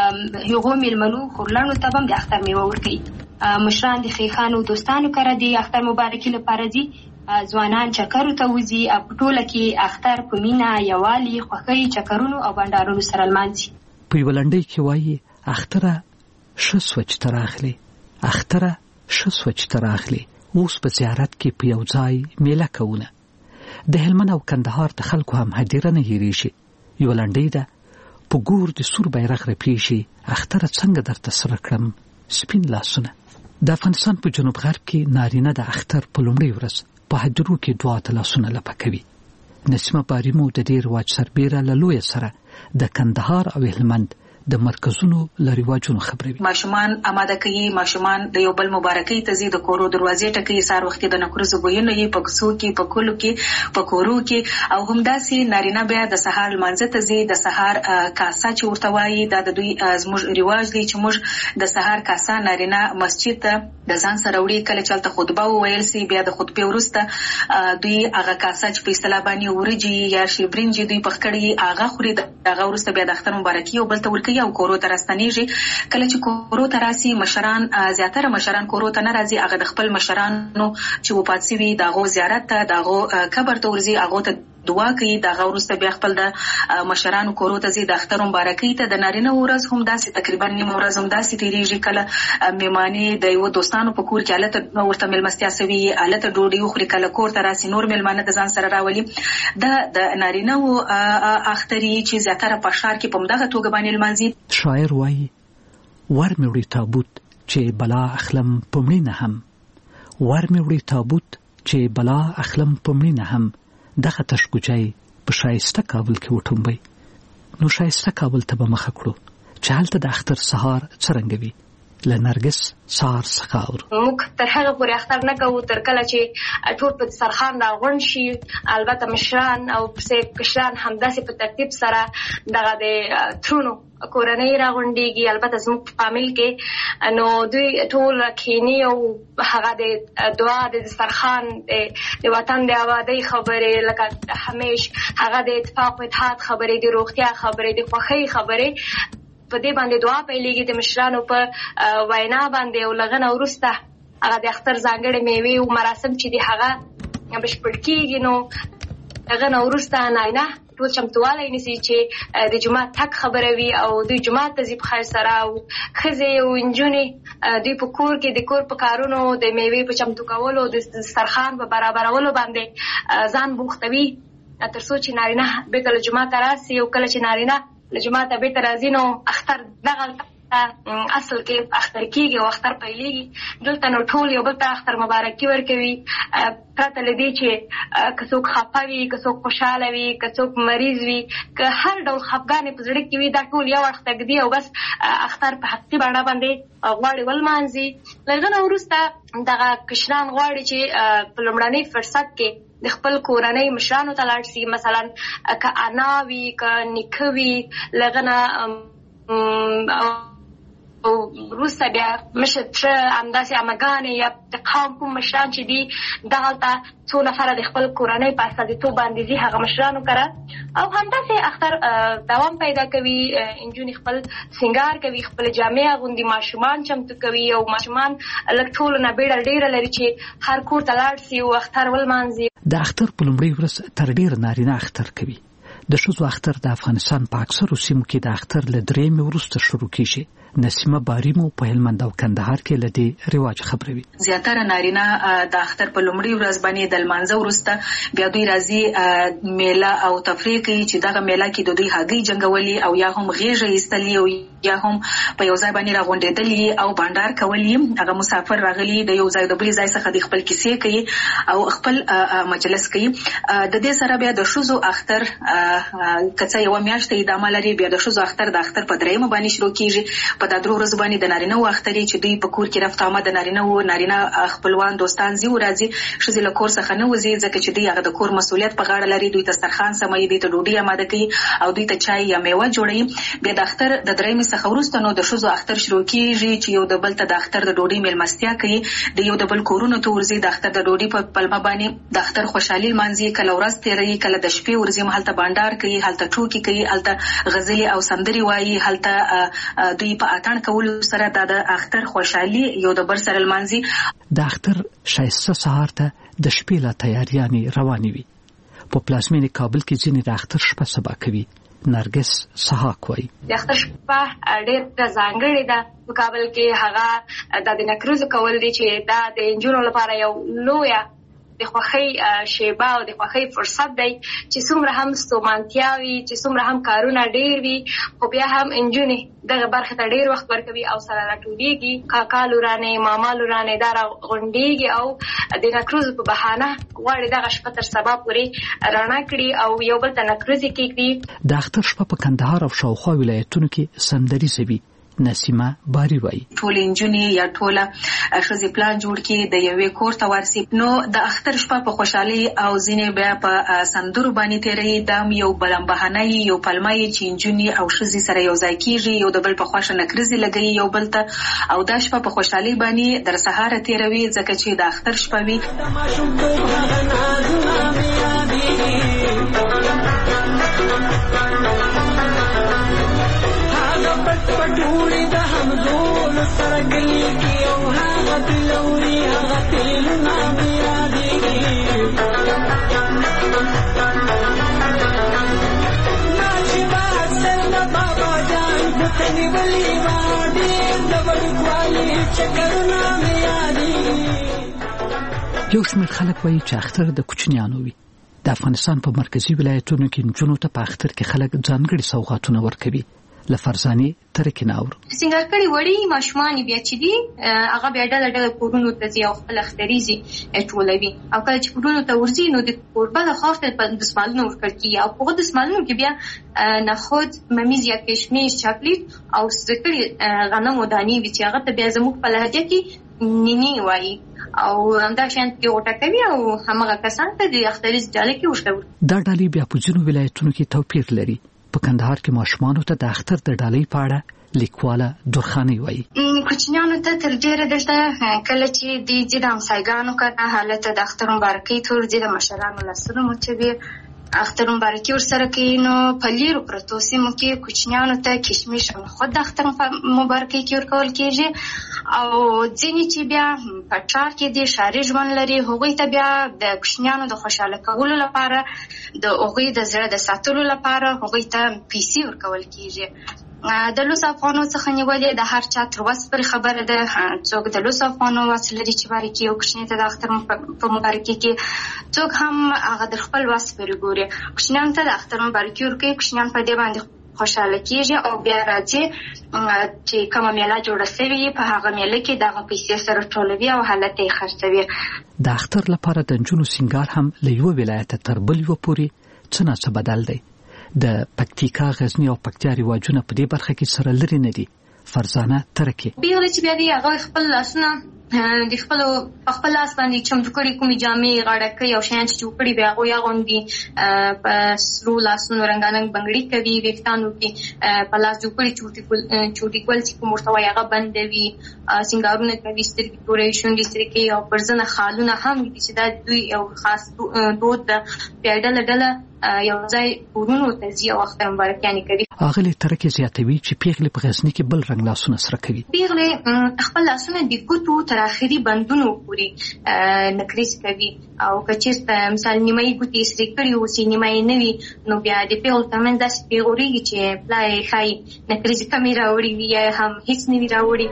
هغو میلمنو خورلانو ته به هم د اختر میوه ورکوي. مشران د ښیښانو دوستانو کره د اختر مبارکي لپاره ځي، ځوانان چکرو ته وځي او په ټوله کې اختر په مینه، یووالي، خوښۍ، چکرونو او بنډارونو سره لمانځي. په یوه لنډۍ کې وایي اختره ښه سوه چې ته راغلې، اختره ښه سوه چې ته راغلې، اوس په زیارت کې په یو ځای میله کوونه. د هلمند او کندهار د خلکو هم هدیره نه هېرېږي. یو لنډۍ ده: په ګور د سور بیرغ رپېږي، اختره څنګه درته سره کړم سپین لاسونه. د افغانستان په جنوب غرب کې نارینه د اختر په لومړۍ ورځ په هدیرو کې دعا ته لاسونه لپه کوي. نسیمه باریمو د دې رواج سربیره له لویه سره د کندهار او هلمند د مرکزونو له رواجونو خبروي. ماشومان آماده کوي، ماشومان د یو بل مبارکۍ ته ځي، د کورو دروازې ټکوي، سهار وختي د نکریزو بویونه یې په کوڅو کې، په کلو کې، په کورو کې، او همداسې نارینه بیا د سهار لمانځه ته ځي. د سهار کاسه چې ورته وایي، دا د دوی زموږ رواج دی چې موږ د سهار کاسه نارینه مسجد ته د ځان سره وړي. کله چې هلته خطبه وویل سي، بیا د خطبې وروسته دوی هغه کاسه چې په اصطلاح باندې ورجې یا شیبرینجې دوی پخ کړي هغه خوري. هغه وروسته بیا د اختر مبارکي یو بل ته ورکوي او کورو ته راستنېږي. کله چې کورو ته راسي، مشران زیاتره مشران کورو ته نه راځي، هغه د خپل مشرانو چې وفات سوي د هغو زیارت ته، د هغو قبر ته ورځي، هغو ته دعا کوي. د هغه وروسته بیا خپل د مشرانو کورو ته ځي د اختر مبارکۍ ته. د نارینه ورځ هم داسې تقریبا نیمه ورځ هم داسې تېرېږي. کله مېلمانې د یو دوستانو په کور کې هلته ورته مېلمستیا سوي، هلته ډوډۍ وخوري، کله کور ته راسي نور مېلمانه د ځان سره راولي. دا د نارینه اختري چې زیاتره په ښار کې په همدغه توګه باندې لمانځي. شاعر وایي: ور مې وړي تابوت چې بلا اخلم په مړینه هم، ور مې وړي تابوت چې بلا اخلم په مړینه هم، دغه تشکوچای په شایسته کابل کې وټومبي. نو شایسته کابل ته به مخه کړو چې هلته د اختر سهار څرنګه وي. له نرګس سهار څخه اورو. موږ تر هغه پورې اختر نه کوو تر کله چې ټول په دسترخوان راغونډ شي. البته مشران او کشران همداسې په ترتیب سره دغه د ترونو کورنۍ راغونډېږي. البته زموږ په فامیل کې نو دوی ټول کښېني او هغه د دعا د دسترخوان د وطن د آبادۍ خبرې، لکه همیش هغه د اتفاق و اتحاد خبرې، د روغتیا خبرې، د خوښۍ خبرې، په دې باندې دعا پیلېږي د مشرانو په وینا باندې. او له هغه نه وروسته هغه د اختر ځانګړې میوې او مراسم چې دي هغه بشپړ کېږي. نو هغه نه وروسته نارینه ټول چمتووالی نیسي چې د جومات تګ خبروي او دوی جومات ته ځي په خیر سره. او ښځې او نجونې دوی په کور کې د کور په کارونو، د میوې په چمتو کولو، د دسترخوان په برابرولو باندې ځان بوختوي تر څو چې نارینه بېرته له جومات ته راسي. او کله چې نارینه له جومات ته بېرته راځي نو اختر دغلته اصل کې اختر کېږي او اختر پیلېږي. دلته نو ټول یو بل ته اختر مبارکي ورکوي، پرته له دې چې که څوک خفه وي، که څوک خوشحاله وي، که څوک مریض وي، که هر ډول خفګانې په زړه کې وي، دا ټول یو وخت ږدي او بس اختر په حقیقي بڼه باندې غواړي ولمانځي. له هغه نه وروسته دغه کشران غواړي چې په لومړني فرصت کې د خپل کورنۍ مشرانو ته لاړ شي. مثلا که انا وي، که نیکه وي، له هغه نه او وروسته بیا مشر تره، همداسې عمهګانې یا د قوم کوم مشران چې دي دغلته څو نفره د خپل کورنۍ په استازیتوب باندې ځي هغه مشرانو کره. او همداسې اختر دوام پیدا کوي. نجونې خپل سینګار کوي، خپل جامې اغوندي، ماشومان چمتو کوي. او ماشومان لږ ټولو نه بیړه ډېره لري چې هر کور ته لاړ شي او اختر ولمانځي. د اختر په لومړۍ ورځ تر ډېره نارینه اختر کوي. د ښځو اختر د افغانستان په اکثرو سیمو کې د اختر له درېیمې وروسته شروع کېږي. نسیمه باریمو په هلمند او کندهار کې له دې رواج خبروي. زیاتره نارینه د اختر په لومړۍ ورځ باندې د لمانځه وروسته بیا دوی راځي میله او تفریح کوي چې دغه میله کې د دوی هګۍ جنګولي او یا هم غېږه ایستلي او یا هم په یو ځای باندې راغونډېدلي او بانډار کولی. هغه مسافر راغلي د یو ځای د بل ځای څخه د خپل کیسې کوي او خپل مجلس کوي. د دې سره بیا د ښځو اختر که څه یوه میاشت ادامه لري، بیا د ښځو اختر د اختر په درېیمه باندې شروع کېږي. په دا درو ورځو باندې د نارینه و اختري چې دوی په کور کې رفت آمد د نارینه خپلوان دوستان ځي او راځي. ښځې له کور څخه نه وځي ځکه چې دوی هغه د کور مسؤلیت په غاړه لري. دوی ته دسترخوان سموي، دوی ته ډوډۍ اماده کوي او دوی ته چای یا میوه جوړوي. بیا د اختر د درېیمې څخه وروسته نو د ښځو اختر شروع کېږي چې یو د بل ته د اختر د ډوډۍ میلمستیا کوي، د یو د بل کورونو ته ورځي، د اختر د ډوډۍ په پلمه باندې د اختر خوشحالي لمانځي. کله ورځ تېروي، کله د شپې ورځي، هلته بانډار کوي، هلته ټوکې کوي، هلته غزلې او سندرې وایي، هلته دوی په اتڼ کولو سره د اختر خوشحالي یو د بل سره لمانځي. د اختر ښایسته سهار ته د شپې لا تیاریانې روانې وي. په پلازمینې کابل کې ځینې د اختر شپه سبا کوي، نرګس سحاق وایي د اختر شپه ډېر ځانګړې ده په کابل کې. هغه د نکریزو کول دي چې دا د نجونو لپاره یو لویه د خوښۍ شیبه او د خوښۍ فرصت دی چې څومره هم ستومانتیا وي، چې څومره هم کارونه ډېر وي، خو بیا هم نجونې دغه برخې ته ډېر وخت ورکوي او سره راټولېږي. کاکا لورانې، ماما لورانې دا راغونډېږي او د نکریزو په بهانه غواړي دغه شپه تر سبا پورې رڼا کړي او یو بل ته نکریزې کېږدي. د اختر شپه په کندهار او شاوخوا ولایتونو کې سندریزه وي. نسیمه باری وایي ټول انجونې یا ټوله ښځې پلان جوړ کړي د یوې کور ته ورسي، نو د اختر شپه په خوشحالۍ او ځینې بیا په سندرو باندې تېروي. دا یو بلنبهانه یو پلمه چې انجونې او ښځې سره یو ځای کېږي، یو د بل په خوښه نکریزې لګوي یو بل ته، او دا شپه په خوشحالۍ باندې در سهاره تېروي ځکه چې د اختر شپه وي. پټوړي د همزول سره ګلي کې او هغه تلوري هغه تلونه مې یادېږي. ما چې باسل د بابا جان ګوته نیولې وه ډېر د وړوکوالي چکرونه مې یادېږي. یو شمېر خلک وایي چې اختر د کوچنیانو وي. د افغانستان په مرکزي ولایتونو کې نجونو ته په اختر کې خلک ځانګړي سوغاتونه ورکوي. لفرزاني ترکي ناور سنگار کړي وړي ماشومان بیا چې دي هغه بیا ډله کورونو ته ځي او خپل اختریزي ټولوي، او کله چې کورونو ته ورځي نو د کوربه د خاص په دسمالونو ورکړي او په دسمالونو کې بیا نخود، ممیز یا کشمش، چاکلیټ او سکري غنم او دانی چې هغه ته بیا زموږ په لهجه کې نینی وایي او همدا شان کې وټکوي او همغه کسان ته د اختریز ډالۍ کې ورکوي. دا ډالۍ بیا په ځینو ولایتونو کې توپیر لري. په کندهار کې ماشومانو ته د اختر د ډالۍ په اړه لیکواله درخانۍ وایي کوچنیانو ته تر ډېره دلته کله چې د همسایګانو کنه حالت د اختر مبارکۍ تور د مشرانو لاسونه مچوي اختر مبارکي ورسره کوي، نو په لیرو پرتو سیمو کې کوچنیانو ته کشمش او خود د اختر مبارکۍ کې ورکول کېږي، او ځینې چې بیا په ښار کې د ښاري ژوند لري هغوی ته بیا د کوچنیانو د خوشحاله کولو لپاره د هغوی د زړه د ساتلو لپاره هغوی ته پیسې ورکول کېږي. د لوس افغانو څخه نیولې د هر چا تر وس پر خبره ده، څوک د لوس افغانو وس لري چې بارکي او کوچنی ته د اختر په مبارکۍ کې، څوک هم هغه د خپل وس پر ګوري کوچنیان ته د اختر مبارکۍ ورکوي، کوچنیان په دې باندې خوشاله کېږي او بیا راځي چې کومه میله جوړه شوې په هغه میله کې دغه پیسې سره ټولوي او حالت یې خرڅوي. د اختر لپاره د نجونو سینګار هم له یو ولایت تر بل یو پورې څه نه څه بدل دی. د پکتیکا، غزنی او پکتیا رواجونه په دې برخه کې سره لري نه دي. فرزانه ترکي بیغله چې بیا دی هغه خپل لاسونه د خپل لاس باندې چمتو کړي کومې جامې غاړه کوي او شیان چې جوړ کړي بیا هغوی اغوندي، په سرو لاسونو رنګارنګ بنګړي کوي، ویښتانو کې په لاس جوړ کړي چوټي ګل چې کوم ورته وایي هغه بندوي، سینګارونه کوي، سترګې تورې شونډې سرې کوي او پر ځنه خالونه هم دي چې دا دوی یو خاص دود ده. بیا ډله یو ځای کورونو ته ځي او اختر مبارکیانې کوي. اغلې ترکي زیاتوي چې پیغلې په غزني کې بل رنګ لاسونه سره کوي. پیغلې خپل لاسونه د ګوتو تر اخري بندونو پورې نکریز کوي او که چېرته مثال نیمایي ګوتې سرې کړي اوسي نیمایي نه وي نو بیا د پیغلو ترمنځ داسې پیغورېږي چې پلار یې ښایي نکریزې کمې راوړي وي یا هم هېڅ نه وي راوړي.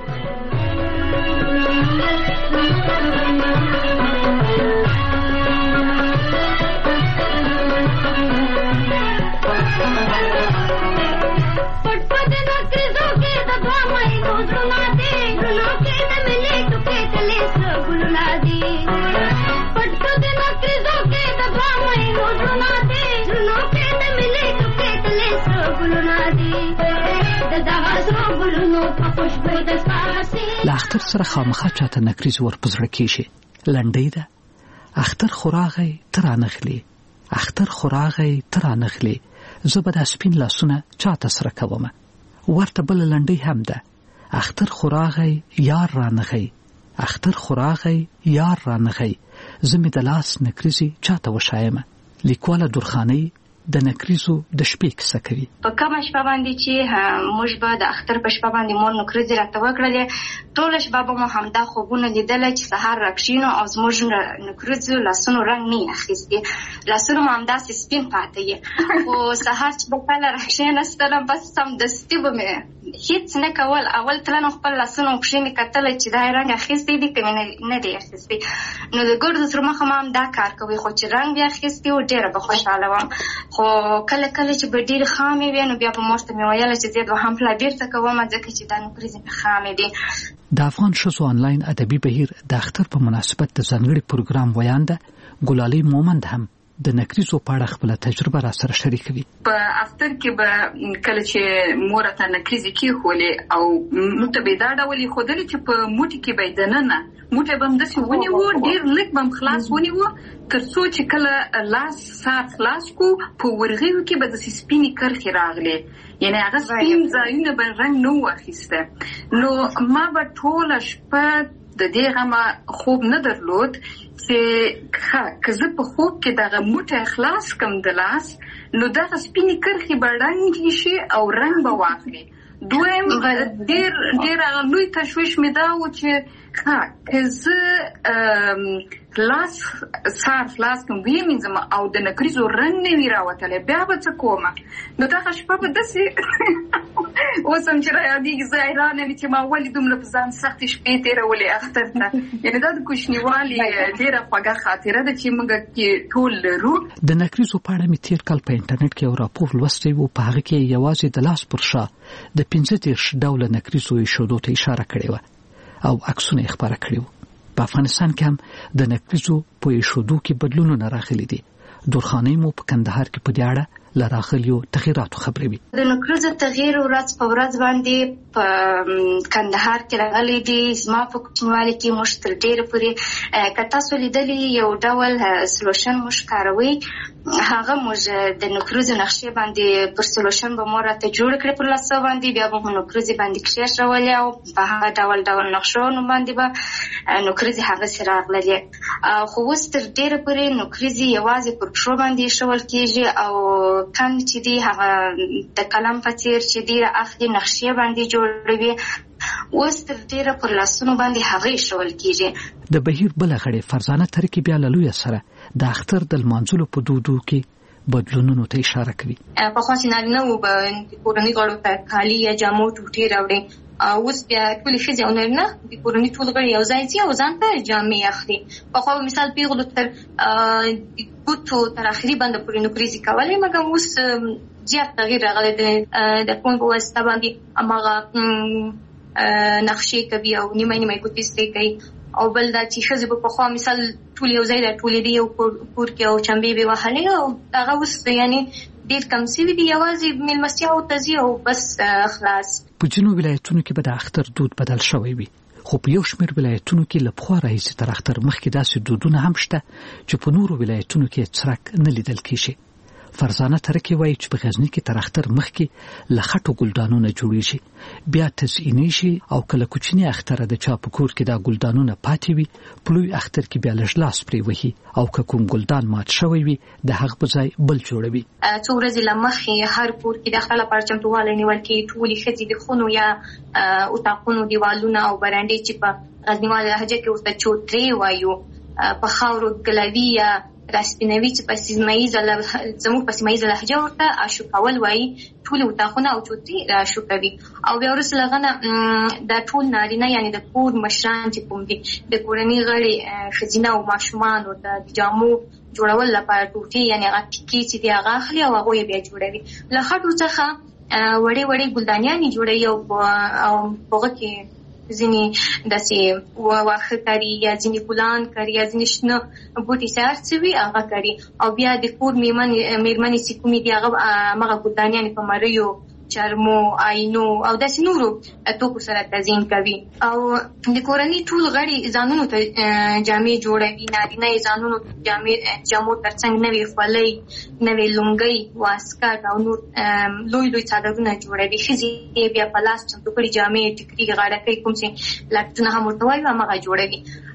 له اختر سره خامخا چاته نکریز ور په زړه کېږي. لنډۍ ده: اختر خو راغی ته رانغلې، اختر خو راغی ته رانغلې، زه به دا سپین لاسونه چاته سره کومه. ورته بله لنډۍ هم ده: اختر خو راغی یار رانغی، اختر خو راغی یار رانغی، زه مې د لاس نکریزې چاته وښایمه. لیکواله درخانۍ د نکریزو د شپې کیسه کوي. په کومه شپه باندې چې موږ به د اختر په شپه باندې مور نکریزې راته وکړلې، ټوله شپه به مو همدا خوبونه لیدل چې سهار راکښینو او زموږ نکریزو لاسونو رنګ نه اخیستي، لاسونه مو همداسې سپین پاتې وي. خو سهار چې به کله راکښېنستلم بس سمدستي به مې هېڅ نه کول. اول تلنو خپل لاسونه پښې مې کتله چې دا رنګ اخیستی دی که مې نه دی اخیستی، نو د ګردو تر مخه ما هم دا کار کوي. خو چې رنګ بیا اخیستی و ډېره به خوشحاله وم. خو کله کله چې به ډېرې خامې وې نو بیا به مور ته مې ویله چې زه دوهم پلا بېرته کوم ځکه چې دا نکریزې مې خامې دي. د افغان ښځو آنلاین ادبي بهیر د اختر په مناسبت د ځانګړي پروګرام ویانده ګلالۍ مومند هم د نکریزو په اړه خپل تجربه را سره شریکوي. په اختر کې به کله چې مور ته نکریزې کېښولې او موږ ته به یې دا ډول ایښودلې چې په موټي کې به یې دننه موټی به همداسې ونیوو، ډېر لږ به هم خلاص ونیوو تر څو چې کله لاس سار خلاص کو په ورغیو کې به داسې سپینې کرښې راغلې، یعنې هغه سپین ځایونه به رنګ نه و اخیسته. نو ما به ټوله شپه د دې غمه خوب نه درلود چې که زه په خوب کې دغه موټی خلاص کم د لاس نو دغه سپینې کرښې به ړنګې شي او رنګ به واخلي. دویم ډېر هغه لوی تشویش مې دا و چې که زه لاس سار خلاص کم ویمینځم او د نکریزو رنګ نه وي راوتلی بیا به څه کومه. نو دغه شپه به داسې اوس هم چې رایادېږي زه حیرانه یم چې ما ولې دومره په ځان سختې شپې تېرولې اختر ته. یعنې دا د کوچنیوالي ډېره خوږه خاطره ده چې موږ کې ټول لرو. د نکریزو په اړه مې تېر کال په انټرنیټ کې یو راپور لوستی و، په هغه کې یوازې د لاس پر شا د 15 ډوله نکریزو ایښودو ته اشاره کړې وه او عکسونه یې خپاره کړي وو. په افغانستان کې هم د نکریزو په ایښودو کې بدلونونه راغلي دي. دورخانۍ مو په کندهار کې په دې اړه له راغلیو تغییراتو خبروي. د نکریزو تغییر ورځ په ورځ باندې په کندهار کې راغلی دی. زما په کوچنیوالي کې موږ تر ډېره پورې که تاسو لیدلي یو ډول سلوشن موږ کاروئ، هغه موږ د نکریزو نقشې باندې پر سلوشن به مو راته جوړ کړې پر لاسو باندې، بیا به مو نکریزې باندې کښېښولې او په هغه ډول نقشونو باندې به نکریزې هغسې راغللې. خو اوس تر ډېره پورې نکریزې یوازې پر پښو باندې ایښول کېږي او کم چې دی هغه د قلم په څېر چې دی اخلي نقشې باندې جوړوي، اوس تر ډېره پر لاسونو باندې هغه ایښول کېږي. د بهیر بله غړې فرزانه ترکي بیا له لویه سره د اختر د لمانځلو په دودو کې بدلونونو ته اشاره کوي. پخوا چې نارینه وو به کورنۍ غړو ته کالي یا جامو ټوټې راوړي، اوس بیا ټولې ښځې او نارینه د کورنۍ ټول غړي یو ځای ځي او ځان ته جامې اخلي. پخوا مثال پیغلو تر ګوتو تر اخري بنده پورې نکریزې کولې، مګر اوس زیات تغییر راغلی دی. د فون په واسطه باندې هماغه نقشې کوي او نیمه ګوتې سپرې کوي. او بل دا چې ښځې به پخوا مثال ټول یو ځای راټولېدې یو کور کې او چمبې به وهلې، او هغه اوس یعنې ډېر کم سوي دي، یوازې مېلمستیاوو ته ځي او بس خلاص. په ځینو ولایتونو کې به د اختر دود بدل شوی وي، خو په یو شمېر ولایتونو کې له پخوا راهیسې تر اختر مخکې داسې دودونه هم شته چې په نورو ولایتونو کې څرک نه لیدل کېږي. فرزانه ترکي وایي چې په غزني کې تر اختر مخکې له خټو ګلدانونه جوړېږي، بیا تزئیني شي او کله کوچني اختره د چا په کور کې دا ګلدانونه پاتې وي، په لوی اختر کې بیا لږ لاس پرې وهي او که کوم ګلدان مات شوی وي د هغه په ځای بل جوړوي. څو ورځې له مخکې هر کور کې د اختر لپاره چمتووالی نیول کېږي. ټولې ښځې د خونو یا اتاقونو دیوالونه او برنډې چې په غزنیواله لهجه کې ورته چوترې وایو په خاورو ګلوي یا راسپینوي چې زموږ په سیمه ییزه لهجه ورته آشوکول وایي. ټول اتاقونه او چوترې آشوکوي او بیا وروسته له هغه نه دا ټول نارینه یعنې د کور مشران چې کوم دي د کورنۍ غړي ښځینه او ماشومانو ته د جامو جوړول لپاره ټوټې یعنې هغه ټیکې چې دي هغه اخلي او هغوی یې بیا جوړوي. له خټو څخه وړې ګلدانیانې جوړوي او په هغه کې ځینې داسې واښه کاري یا ځینې ګلان کاري یا ځینې شنه بوټي چې هر څه وي هغه کاري، او بیا د کور مېرمنې چې کومې دي هغه همغه ګلدانیانې په مریو چرمو آینو او داسې نورو توکو سره تزیین کوي. او د کورنۍ ټول غړي ځانونو ته جامې جوړوي. نارینه یې ځانونو جامو ترڅنګ نوې خولۍ، نوې لونګۍ، واسکټ او نور لوی څادرونه جوړوي. ښځې بیا په لاس چمتو کړي جامې، ټیکري، غاړکۍ، کوم چې لټونه هم ورته وایو همغه جوړوي.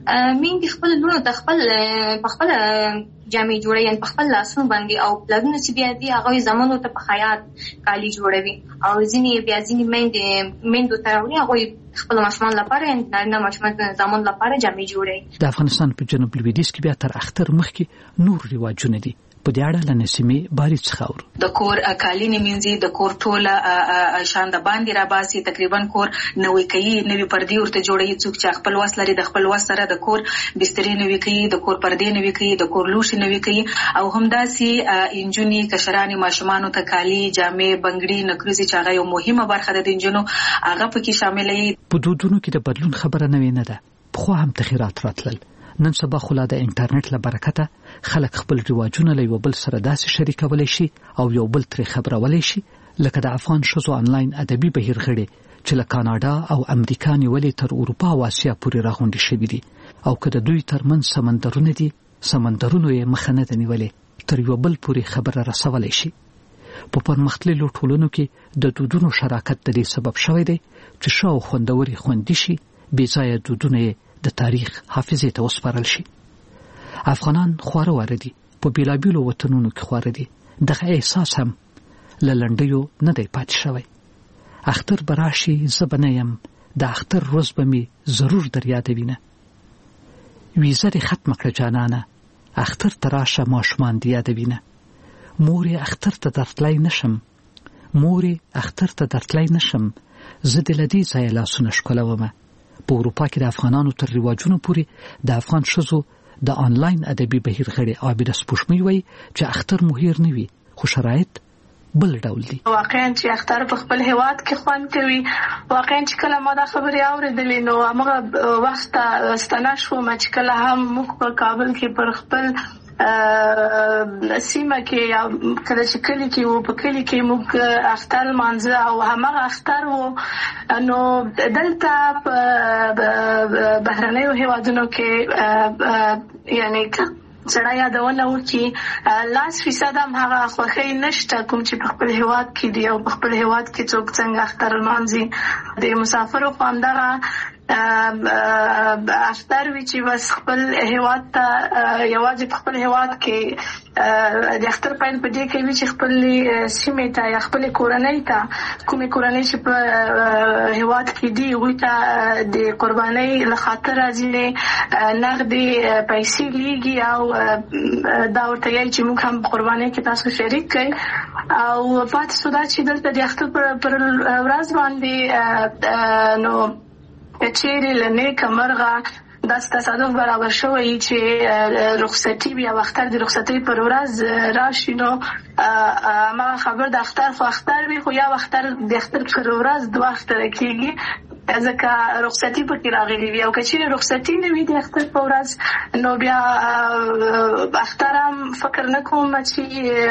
میندې خپل لونو ته خپل جامې جوړوي په خپل لاسونو باندې او پلرونه چې بیا دي هغه زمونو ته په خیاط کالي جوړوي او ځینې میندو ته راوړي هغه خپل ماشومان لپاره نه ماشومان زمون لپاره جامې جوړوي. د افغانستان په جنوب لویدیځ کې بیا تر اختر مخکې نور رواجونه دي. په دې اړه له نسیمې باري څخه اورو. د کور کالي نیمینځي د کور ټوله شان د باندې را باسي تقریبا کور نوې کوي نوې پردي ورته جوړي څوک چې خپل واس لري د خپل واس سره د کور بسترې نوې کوي د کور پردې نوې کوي د کور لوښي نوې کوي او همداسي انجونی کشرانی ماشومان ته کالي جامې بنگړي نکریزي چې هغه یو مهمه برخه ده د انجونو هغه پکې شاملې. په دودونو کې د بدلون خبره نه ده. خو هم تغیرات راتلل. نن سبا خلا د انټرنیټ له برکته خلک خپل رواجونه له یو بل سره داسې شریکولای شي او یو بل ترې خبرولای شي لکه د افغان ښځو آنلاین ادبي بهیر غړي چې له کاناډا او امریکا نیولې تر اروپا او اسیا پورې راغونډې شوي دي او که د دوی ترمنځ سمندرونه دي سمندرونو یې مخه نه ده نیولې تر یو بل پورې خبره رسولای شي. په پرمختللو ټولنو کې د دودونو شراکت د دې سبب شوی دی چې شاو خوندوري خوندي شي بې ځایه دودونه د تاریخ حافظه ته وسپارل شي. افغانان خواره وردي په بیلابیلو وطنونو کې خواره دي. دغه احساس هم لنډیو نه دی پاتې شوی. اختر براشي زبنیم د اختر روز به می ضرور در یادوینه. ویزه دې ختم کړه جانانه اختر تراشه ماشومان دی یادوینه. مورې اختر ته درتلای نشم زه د لدی ځای لاسونه ښکلومه. په اروپا کې د افغانانو تر رواجونو پورې د افغان ښځو د آنلاین ادبي بهیر غړي عابده سپوږمۍ وایي چې اختر مو هیر نه وي خو شرایط بل ډول دي. واقعا چې اختر په خپل هیواد کې خوند کوي واقعا چې کله ما دا خبرې اورېدلې نو هغه وخت ستنه شوم چې کله هم موږ په کابل کې پر خپل سیمه کې یا کله چې کلی کې وو په کلی کې موږ اختر مانځه او همغه اختر وو نو دلته په بهرنیو هیوادونو کې یعنی سړی یادونه وکړي 100% هم هغه خوښۍ نشته کوم چې په خپل هیواد کې دی او په خپل هیواد کې څوک څنګه اختر لمانځي. د مسافرو په همدغه اختر وی چې بس خپل هیواد ته یوازې په خپل هیواد کې د اختر پیل په دې کې وی چې خپل سیمې ته یا خپل کورنۍ ته کومې کورنۍ چې په هیواد کې دی وي ته د قربانۍ له خاطر ځینې نغدي پیسې لیږي او دا ورته یې چې موږ هم قربانۍ کې تاسو شریک کړئ او پاتې سودا چې دلته د اختر پر ورځ باندې نو چیرې لنه کمرغه دا تصادف برابر شوی چې رخصتي بیا وختر د رخصتي پر ورځ راشي نو ما خبر د اختر خو اختر وی خو یا وختر د اختر پر ورځ دوه اختر کېږي ځکه رخصتي پکې راغلي وي او کچې رخصتي نه وي د اختر په ورځ نو بیا اخترام فکر نه کوم چې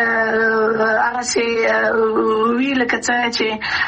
هغه سي وی لکه چې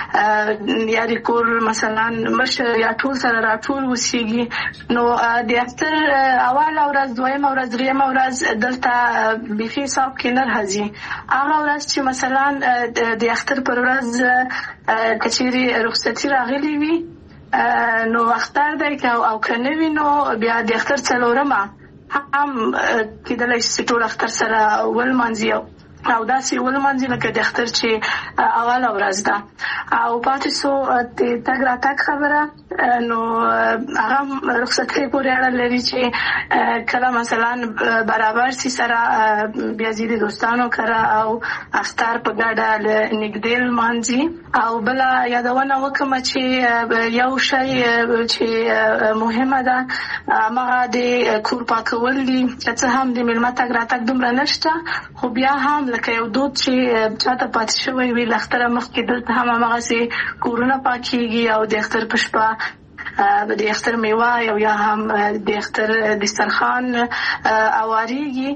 یا د کور مثلا مشه یا ټول سره راټول وسیږي نو د اختر اول ورځ دویم ورځ دریم ورځ دلته بيخي حساب کې نه راځي هغه ورځ چې مثلا د اختر پر ورځ کچېری رخصتي راغلي وي نو اختر دی او کنه وینو بیا د اختر څلورمه هم کېدلای شي ټول اختر سره ولمانځي او داسې ولمانځي لکه د اختر چې اوله ورځ ده او پاتې سو د تګ راتګ خبره نو هغه رخصتۍ پورې اړه لري چې کله مثلا برابر سي سره بیا زیاتې دوستانو کرا او اختر په ګډه نږدې لمانځي او بل یادونه وکم چې یو شی چې مهمه ده هغه د کور پاکول دي چې هم د ملمه تګ راتګ دومره نشته خو بیا هم لکه یو دود چې چاته پاتې شوی وي لختر مخکې دلته هم هغه سي کورونه پاکيږي او د اختر پښپا د اختر میوه او یا هم د اختر دسترخوان اواریږي.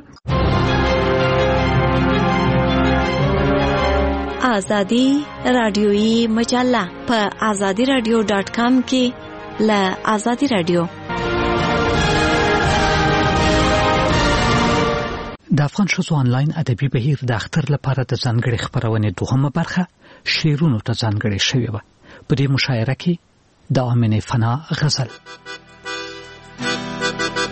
آزادی رادیویی مجله په azadiradio.com کې ل آزادی رادیو. د افغان ښځو آنلاین ادبي بهیر د اختر لپاره د ځانګړي خبرونې دوهمه برخه شعرونو ته ځانګړې شوې وه. په دې مشاعره کې د آمنه فنا غزل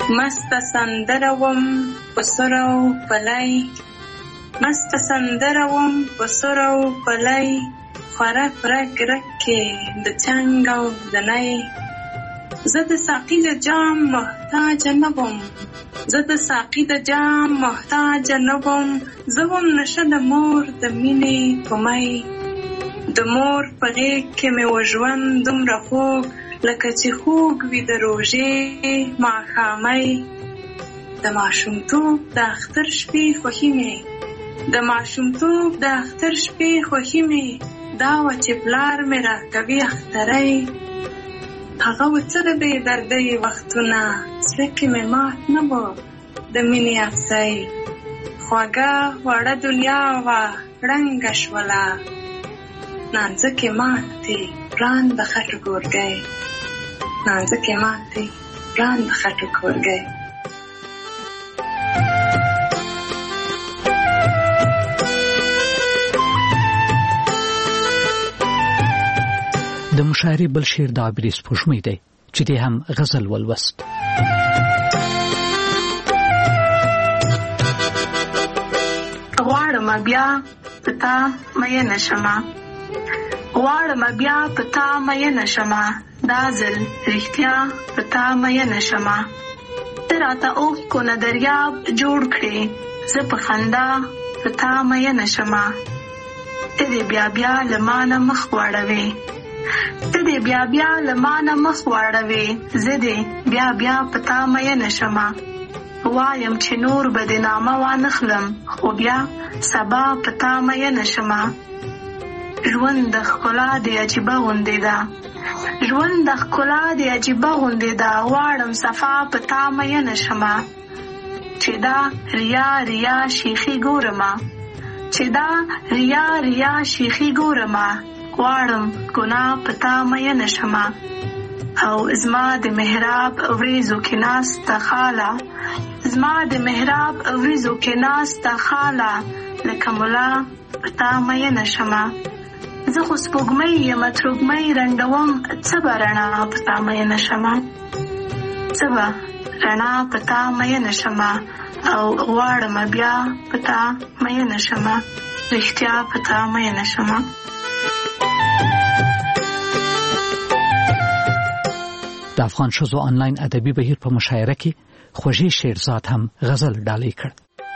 مست سندره وم په سر او پلی، مست سندره وم په سر او پلی، خوره رګ رګ کې د څنګ او د نی. زه د ساقي د جام محتاج نه وم، زه د ساقي د جام محتاج نه وم، زه وم نشه د مور د مینې په می. د مور په غېږ کې مې و ژوند دومره خوږ، لکه چې خوږ وي د روژې ماښامۍ. د ماشومتوب د اختر شپې خوښي مې، د ماشومتوب د اختر شپې خوښي مې، دا وه چې پلار مې راکوي اخترۍ. هغه و څه د بې دردۍ وختونه، زړه کې مې مات نه و د مینې افسۍ. خوږه وړه دنیا وه ړنګه شوله، نانځکې ماتې پران د خټو ګورګۍ، نانځکې ماتې پران د خټو ګورګۍ. د مشاعرې بل شعر د عابدې سپوږمۍ دی چې دی هم غزل ولوست. غواړم بیا پتا مې نشمه، غواړم بیا پتا مې نشمه، دا ځل رښتیا پتا مې نشمه. ته راته اوښ کو نه دریاب جوړ کړې، زه په خندا پتا مې نشمه. ته دې بیا بیا له مانه مخ واړوې، ته دې بیا بیا له مانه مخ واړوې، زه دې بیا بیا پتا مې نشمه. وایم چې نور به دې نامه وانخلم، خو بیا سبا پتا مې نشمه. ژوند د ښکلا د عجیبه غوندې ده، ژوند د ښکلا د عجیبه غوندې ده، غواړم صفا پتا مې نشمه. چې دا ریا ریا شیخي ګورمه، چې دا ریا ریا شیخي ګورمه، غواړم ګناه پتا مې نشمه. او زما د محراب وریځو کې ناسته خاله، زما د محراب وریځو کې ناسته خاله، لکه ملا پتا مې نشمه. زه خو سپوږمۍ یم تروږمۍ رنډوم، څه به رڼا پتا مې نشمه، څه به رڼا پتا مې نشمه. او غواړم بیا پتا مې نشمه، رښتیا پتا مې نشمه. د افغان ښځو آنلاین ادبي بهیر په مشاعره کې خوږې شعرزاد هم غزل ډالۍ کړ.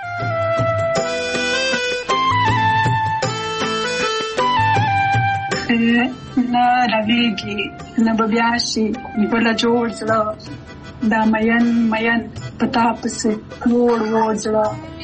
نه راویږي نه به بیا شي ګله جوړ زړه، دا مین مین پتا پسې وړ وړ زړه.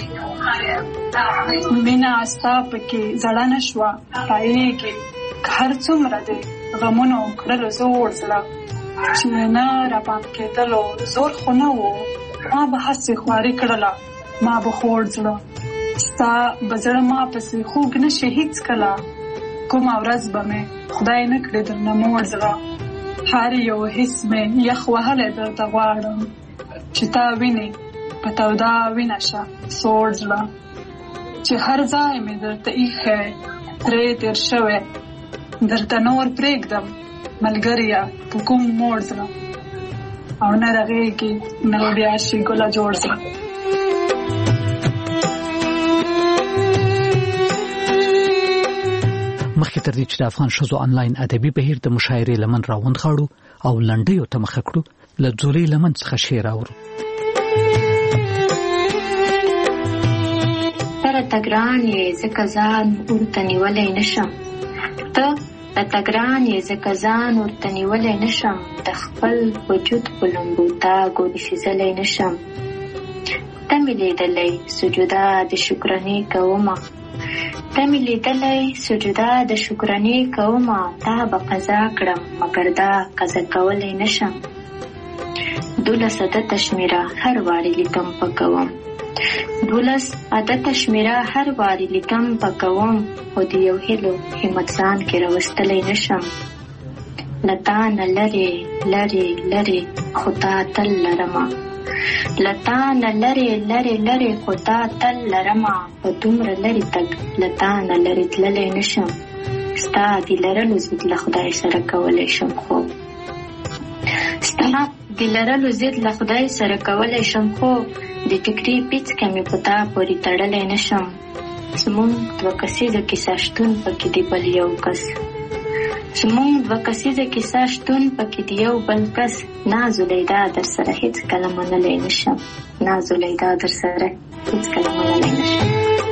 مینه ستا پکې زړه نه شوه رایږي، که هر څومره دی غمونو کړلو زوړ زړه. چې نه راباند کېدلو زور خو نه و، ما به هسې خواري کړله ما به خوړ زړه. ستا به زړه ما پسې خوږ نه شي هېڅکله، کومه ورځ به مې خدای نه کړي درنه موړ زړه. هر یو حس مې یخ وهلی درته غواړم، چې تا وینې په توده وینه شه سوړ زړه. چې هر ځای مې درته ایښی ترې تېر شوی، درته نور پرېږدم ملګریه په کوم موړ زړه. او نه رغېږي نه بیا شي ګله جوړ زړه. مخکې تر دې چې د افغان ښځو آنلاین ادبي بهیر د مشاعرې لمن راوندغاړو او لنډیو ته مخه کړو، له ځولۍ لمن څخه شعر اورو. ته راته ګران یې ځکه ځان ورته نیولی نشم، ته راته ګران یې ځکه ځان ورته نیولی نشم، د خپل وجود په لمبو تاګو نښځلی نشم. ته مې لیدلی سجده د شکرانې کومه، ته مې لیدلی سجده د شکرانې کومه، تا به قضا کړم مګر دا قضا کولی نشم. 12 عدده شمېره هر وارې لیکم پکوم، 12 عدده شمېره هر وارې لیکم پکوم، خو د یو هیلو همت ځان کې راوستلی نشم. له تا نه لرې لرې لرې خو تا تل لرمه، له تا نه لرې لرې لرې خو تا تل لرمه، په دومره لرې تګ له تا نه لرې تللی نشم. ستا د لرلو ضد له خدای سره کولی شم، خو ستا د لرلو ضد له خدای سره کولی شم، خو د فکري پیڅکه مې په تا پورې تړلی نشم. زمونږ 2 کسیزه کیسه شتون پکې د بل یو کس، زمونږ 2 کسیزه کیسه شتون پکې د یو بل کس. نازولیدا در سره هیڅ کله منلی نشم، نازولیدا در سره هیڅ کله منلی نشم.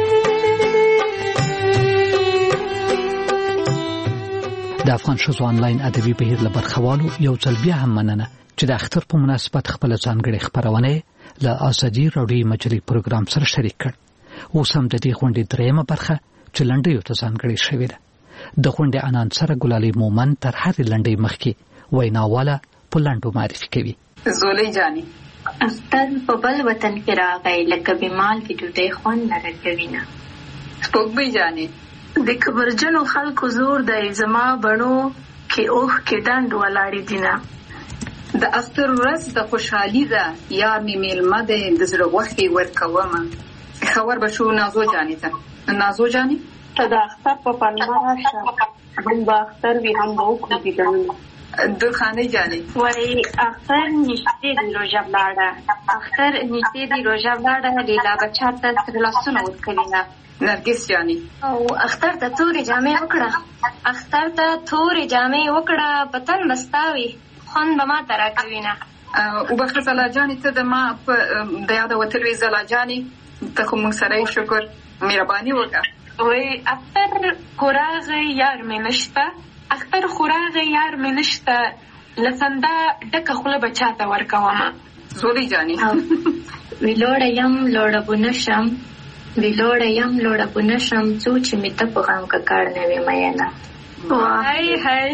د افغان ښځو آنلاین ادبي بهیر له برخوالو یو ځل بیا هم مننه چې د اختر په مناسبت خپل ځانګړې خپرونه له ازادي راډیو مجلې پروګرام سره شریک کړ. اوس هم د دې غونډې 3مه برخه چې لنډیو ته ځانګړې شوې ده. د غونډې انانسره ګلالۍ مومن تر هرې لنډۍ مخکې ویناواله په لنډو معرفي کوي. زولۍ جانې، اختر په بل وطن کې راغی، لکه بیمال کې ډوډۍ خوند نه راکوي نه. سپوږمۍ جانې، د کبرجنو خلکو زور دی، زما بڼو کې اوښ کې ډنډ ولاړې دینه. د اختر ورځ د خوشحالي ده، یار مې میلمه دی، د زړه غوښې ورکومه. خبر به شو نازو جانې ته. نازو جانې، ته د اختر په پلمه راشه، هم به اختر وي هم به وکړو دیدنونه. درخانۍ جانې، وایي اختر نږدې دی روژه ولاړه، اختر نږدې دی روژه ولاړه، لیلا بچا ته تر لاسونه ورکوي نه. نرګس جانې، او اختر ته تورې جامې وکړه، اختر ته تورې جامې وکړه، بتن بستاوي خوند به ما ته راکوي نه. وبخه زلا جانې، ته د ما په د یاده وتلوې زلا جانې، ته خو موږ سره شکر مهرباني وکړه. وایي اختر خو راغی یار مې نشته، اختر خو راغی یار مې نشته، له خندا ډکه خوله به چاته ورکومه. زولۍ جانې، ویلوړه یم لوړه به نشم، ویلوړه یم لوړه به نشم، څو چې مې ته په غم ککړ نه وې مینه. هی هی.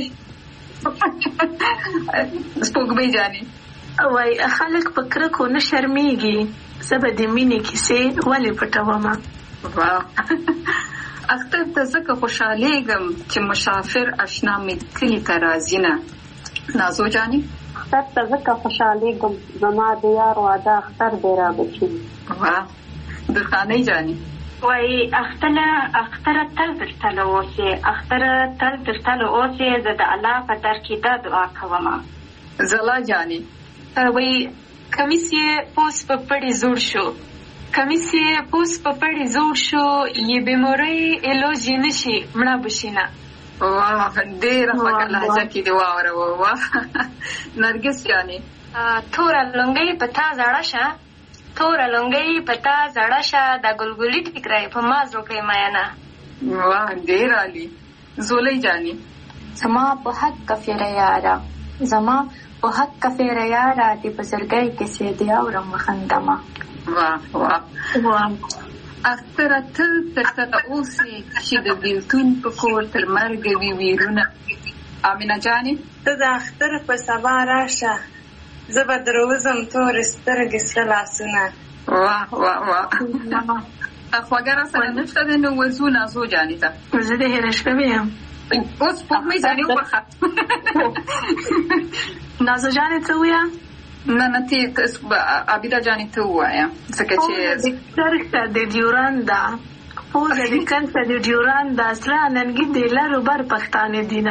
سپوږمۍ جانې، وایي خلک په کرکو نه شرمېږي، زه به د مینې کیسې ولې پټومه. اختر ته ځکه خوشحالېږم چې مسافر اشنا مې کلي ته راځي نه. نازو جانې، اختر ته ځکه خوشحالېږم زما د یار واده اختر دی را بچي. درخانۍ جانې، وایي اختره تل درتله اوسې، اختره تل درتله اوسې، زه د الله په در کې دا دعا کومه. زلا جانې، وایي کمیس یې پوس په پړې زوړ شو، کمیس یې پوس په پړې زوړ شو، یې بیمورۍ علاج یې نشي مړه بشي نه. واه ډېره خوږه لهجه کې دې واوروه. واه. نرګس جانې، توره لونګۍ په تا زړه شه، توره لونګۍ په تا زړه شه، د ګلګلي ټیکری په ما زړه کې مینه. واه ډېر عالي. زولۍ جانې، زما په حق کفیره یاره، زما په حق کفیره یاره، د بزرګۍ کیسې دې اورم وخندمه. واه واه. اختره تل درته اوسې چې د بیلتون په کور تر مرګه وي ویرونه. امینه جانې، ته د اختر په سبا راشه، زه به دروزم تورې سترګې سره لاسونه. واه واه واه. خوږه راسره نشته دی نو وځو نازو جانې ته. زه دې هېره شوې یم. اوس سپوږمۍ جانې وبخه. نازو جانې ته ووایه. نه ته عابده جانې ته ووایه، ځکه چې سترګه د ډیورنډه، پوزه د کنسه د ډیورنډه، زړه ننګي د لرو بر پښتانه دینه.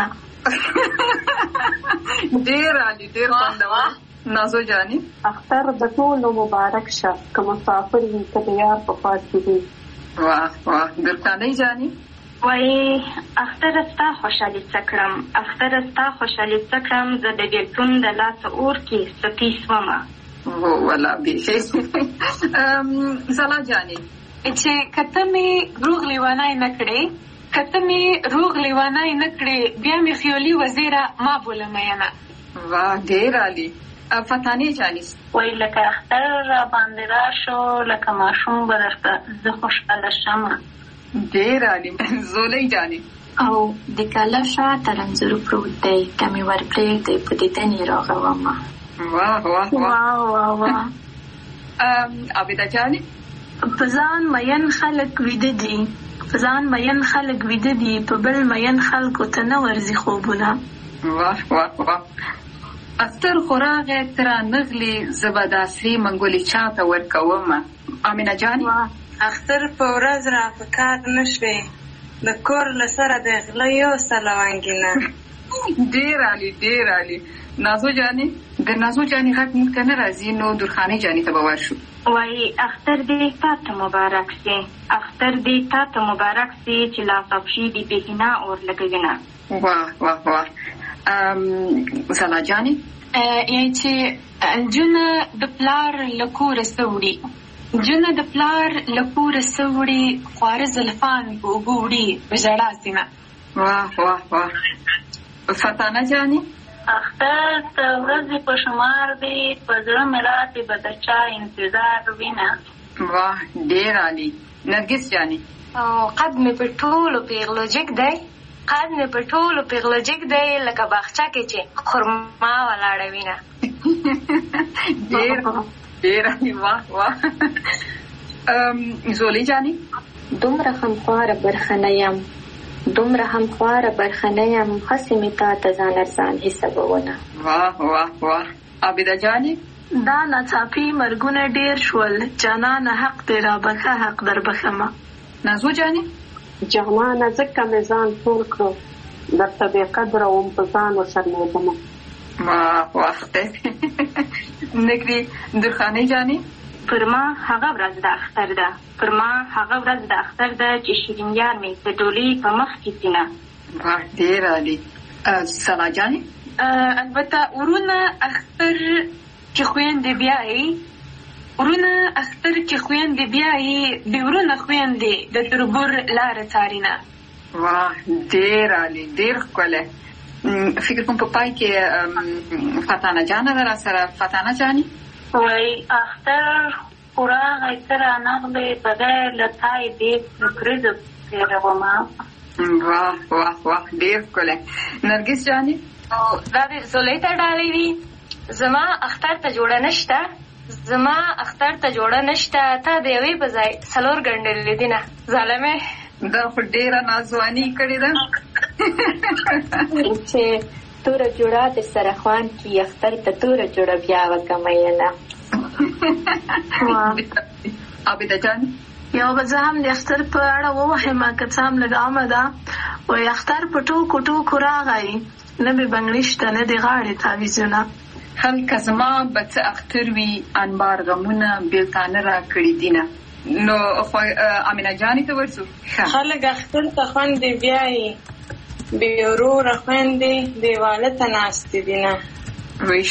ډېر عالي، ډېر خوندور. نازو جانې، اختر د ټولو مبارک شه، که مسافر وي که د یار په خوا کې وي. واه واه. درخانۍ جانې، وایي اختر ستا خوشحالي څه کړم، اختر ستا خوشحالي څه کړم، زه د بیلتون د لاسه اور کې سپي شومه. ولا بیخي. زلا جانې، چې که ته مې روغ لیوانی نه کړې، که ته مې روغ لیوانی نه کړې، بیا مې خیالي وزیره ما بوله مینه. واه ډېر عالي. فتانې جانې، وایي لکه اختر را باندې راشو، لکه ماشوم به درته زه خوشحاله شمه. ډېر عالي. زولۍ جانې، او د کاله شا تر انځور پروت دی، که مې ورپرېږدی په دیدن یې راغومه. واه واه واه واه واه. عابده جانې، په ځان مین خلک ویده دي، په ځان مین خلک ویده دي، په بل مین خلکو ته نه ورځي خوبونه. واه واه واه. اختر خو راغی ته رانغلې، زه به د عصري منګولې چاته ورکومه. امینه جانې، اختر په ورځ را په کار نه شوې، د کور له سره د غله یو سلوانګینه. ډیر عالی نازو جاني د نازو جاني غږ موږ ته نه راځي نو درخانۍ جاني ته به ورشو. وای اختر دې تاسو مبارک سي، اختر دې تاسو مبارک سي چې لا صفشي دې بهینا اور لګینا. واه زلا جاني یعنی چې جنه د پلار لکور سوړي، جنه د پلار لکور سوړي خوار زلفان وګوري بجړا سینا. واه فتانه جاني اختر ته ورځې په شمار دی، په زړه مې راتې به د چا انتظار وینه. واه ډېر عالي. نرګس جاني قد مې په ټولو پیغلو جګ دی، قد مې په ټولو پیغلو جګ دی لکه باغچه کې چې خرما ولاړه وینه. ډېر عالي. واه زولي جاني دومره همخواره برخه یم، دومره همخواره برخه یم، هسې مې تا ته ځان ارزان حسابونه. واه عابده جاني دا ناڅاپي مرګونه ډېر شول، جانانه حق دې را بخښه، حق در بخښمه. نازو جاني جانانه ځکه مې ځان ټول کړو، درته بې قدره وم په ځان وشرمېدمه. واه نګري درخانۍ جاني پر ما هغه ورځ د اختر ده، پر ما هغه ورځ د اختر ده چې شیرین یار مې د ډولۍ په مخ کې سینه. ډېر عالي. سلا جاني البته ورونه اختر چې خويندې بیايي، ورونه اختر چې خويندې بیايي، د ورونه خويندې د تربور لار څارینه. واه ډېر عالي، ډېر ښکلی. فکر کوم په پای کې فتانه جانه ده را سره. فتانه جاني وای اختر خورا غیتر نغلی بغیر لطای دیت نکرزو تیروما. واه ډېر ښکلی. نرګس جاني دا دې زولۍ ته ډالۍ دي. زما اختر ته جوړه نشته، زما اختر ته جوړه نشته، تا د یوې په ځای څلور ګنډلې دي نه ظالمې. دا خو ډېره نازواني کړې ده. چې توره جوړه د سره خوان کې اختر ته توره جوړه بیا وکمینه. عابده جاني یو به زه هم د اختر په اړه ووایم که څه هم لږ عامه ده. وایي اختر په ټوکو راغی، نه مې بنګړي شته نه د غاړې تعویزونه. هلکه زما به څه اختر وي انبار غمونه بېلتانه را کړي دینه. نو امینه جاني ته ورسو. خلک اختر ته خوندې بیایي، بې وروره خویندې دیواله ته ناستې دینه. ویش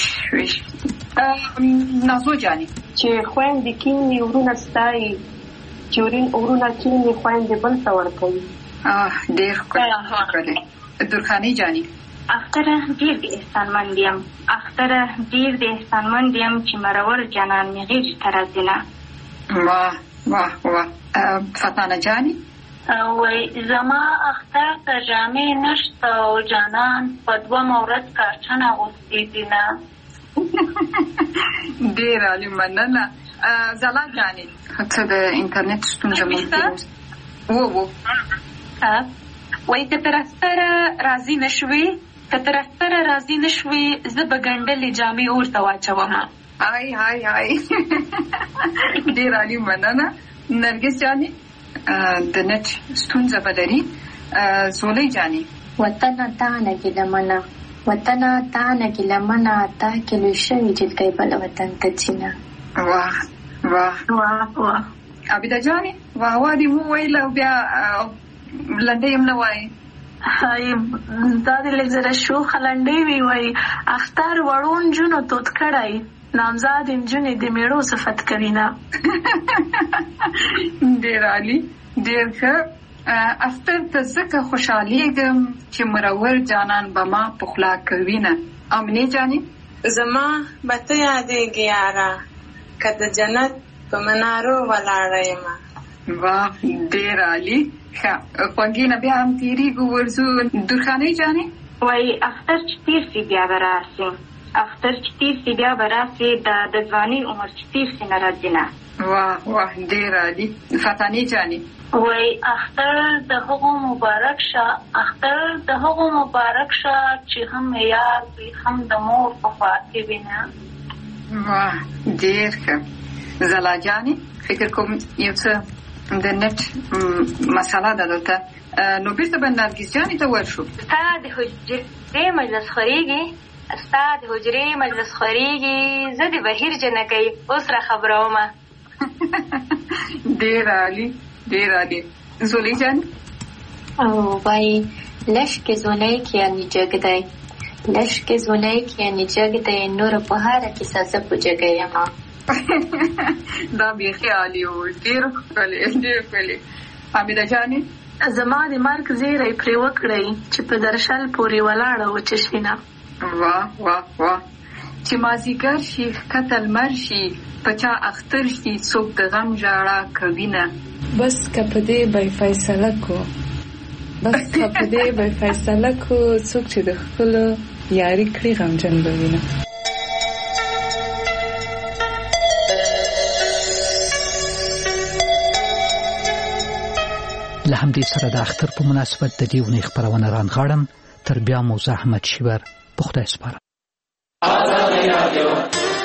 نازو جاني چې خویندې کینې ورونه ستایي، چې ورونه کینې خویندې بل ته ورکوي. ډېر ښکلی. درخانۍ جاني اختر ډېر د احسانمند یم، اختر ډېر د احسانمند یم چې مرور جانان مې غېږ ته راځي نه. واه فتانه جاني وای زما اختر ته جامې نشته او جانان په دومره ورځ کارچن اغوستې دي نه. ډېر عالي مننه. زلا جاني څه د انټرنیټ ستونزه مو وای که تر اختره راضي نشوې، که تر اختره راضي نشوې، زه به ګنډلې جامې ورته واچومه. هاي ډېر عالي مننه. نرګس جاني د نت ستونزه به لري. زولۍ جاني وطنه تانه ګیلمنه، وطنه تانه ګیلمنه، تا کې لوی شوي جلکۍ بل وطن ته ځینه. واه عابده جاني واه دې وویل او بیا لنډۍ هم نه وایي. دا دې لږ زره شوخه لنډۍ وي. وایي اختر وړو نجونو تود کړی، نامزاد نجونې د میړو صفت کوي نه. ډېر عالي، ډېر ښه. اختر ته ځکه خوشحالیږم چې مرور جانان به ما پخلا کوي نه. امنې جاني زما به ته یادېږي یاره، که د جنت په منارو ولاړه یمه. واه ډېر عالي. ښه خوږې نه بیا هم تېرېږو ورځو. درخانۍ جاني وایي اختر چې تېر سي بیا به راسي، اختر چې تېر سي بیا به راسي، د ځوانۍ عمر چې تېر سي نه راځي نه. واه ډېر عالي. فتانې جاني وایي اختر د هغو مبارک شه، اختر د هغو مبارک شه چې هم یار وي هم د مور په خوا کې وي نه. واه ډېر ښه. زلا جاني فکر کوم یو څه د نت مسله ده دلته. نو بیرته به نرګس جانې ته ورشو. ستا د حجرې مجلس خورېږي، ستا د حجرې مجلس خورېږي، زه د بهیر جنکۍ اوس را خبرومه. ډېر عالي ډېر عالي. زولۍ جان او وایي لشک زونی کې یعنې جګ دی، لشک زونی کې یعنې جګ دی، نور په هره کیسه زه په جګه یم. دا بیخي عالي و، ډېر ښکلې ډېر ښکلې. حمیده جانې زما د مرګ زیری پرې وکړئ چې په درشل پورې ولاړه و چشمینه. واه واه واه. چې مازیګر شي ښکته لمر شي، په چا اختر شي څوک د غم ژړا کوینه. بس که په دې به فیصله کو، بس که په دې به فیصله کو، څوک چې د ښکلو یاري کړي غمجن به وینه. له همدې سره د اختر په مناسبت د دې اونۍ خپرونه رانغاړم. تر بیا مو زه احمد شیبر په خدای سپارم.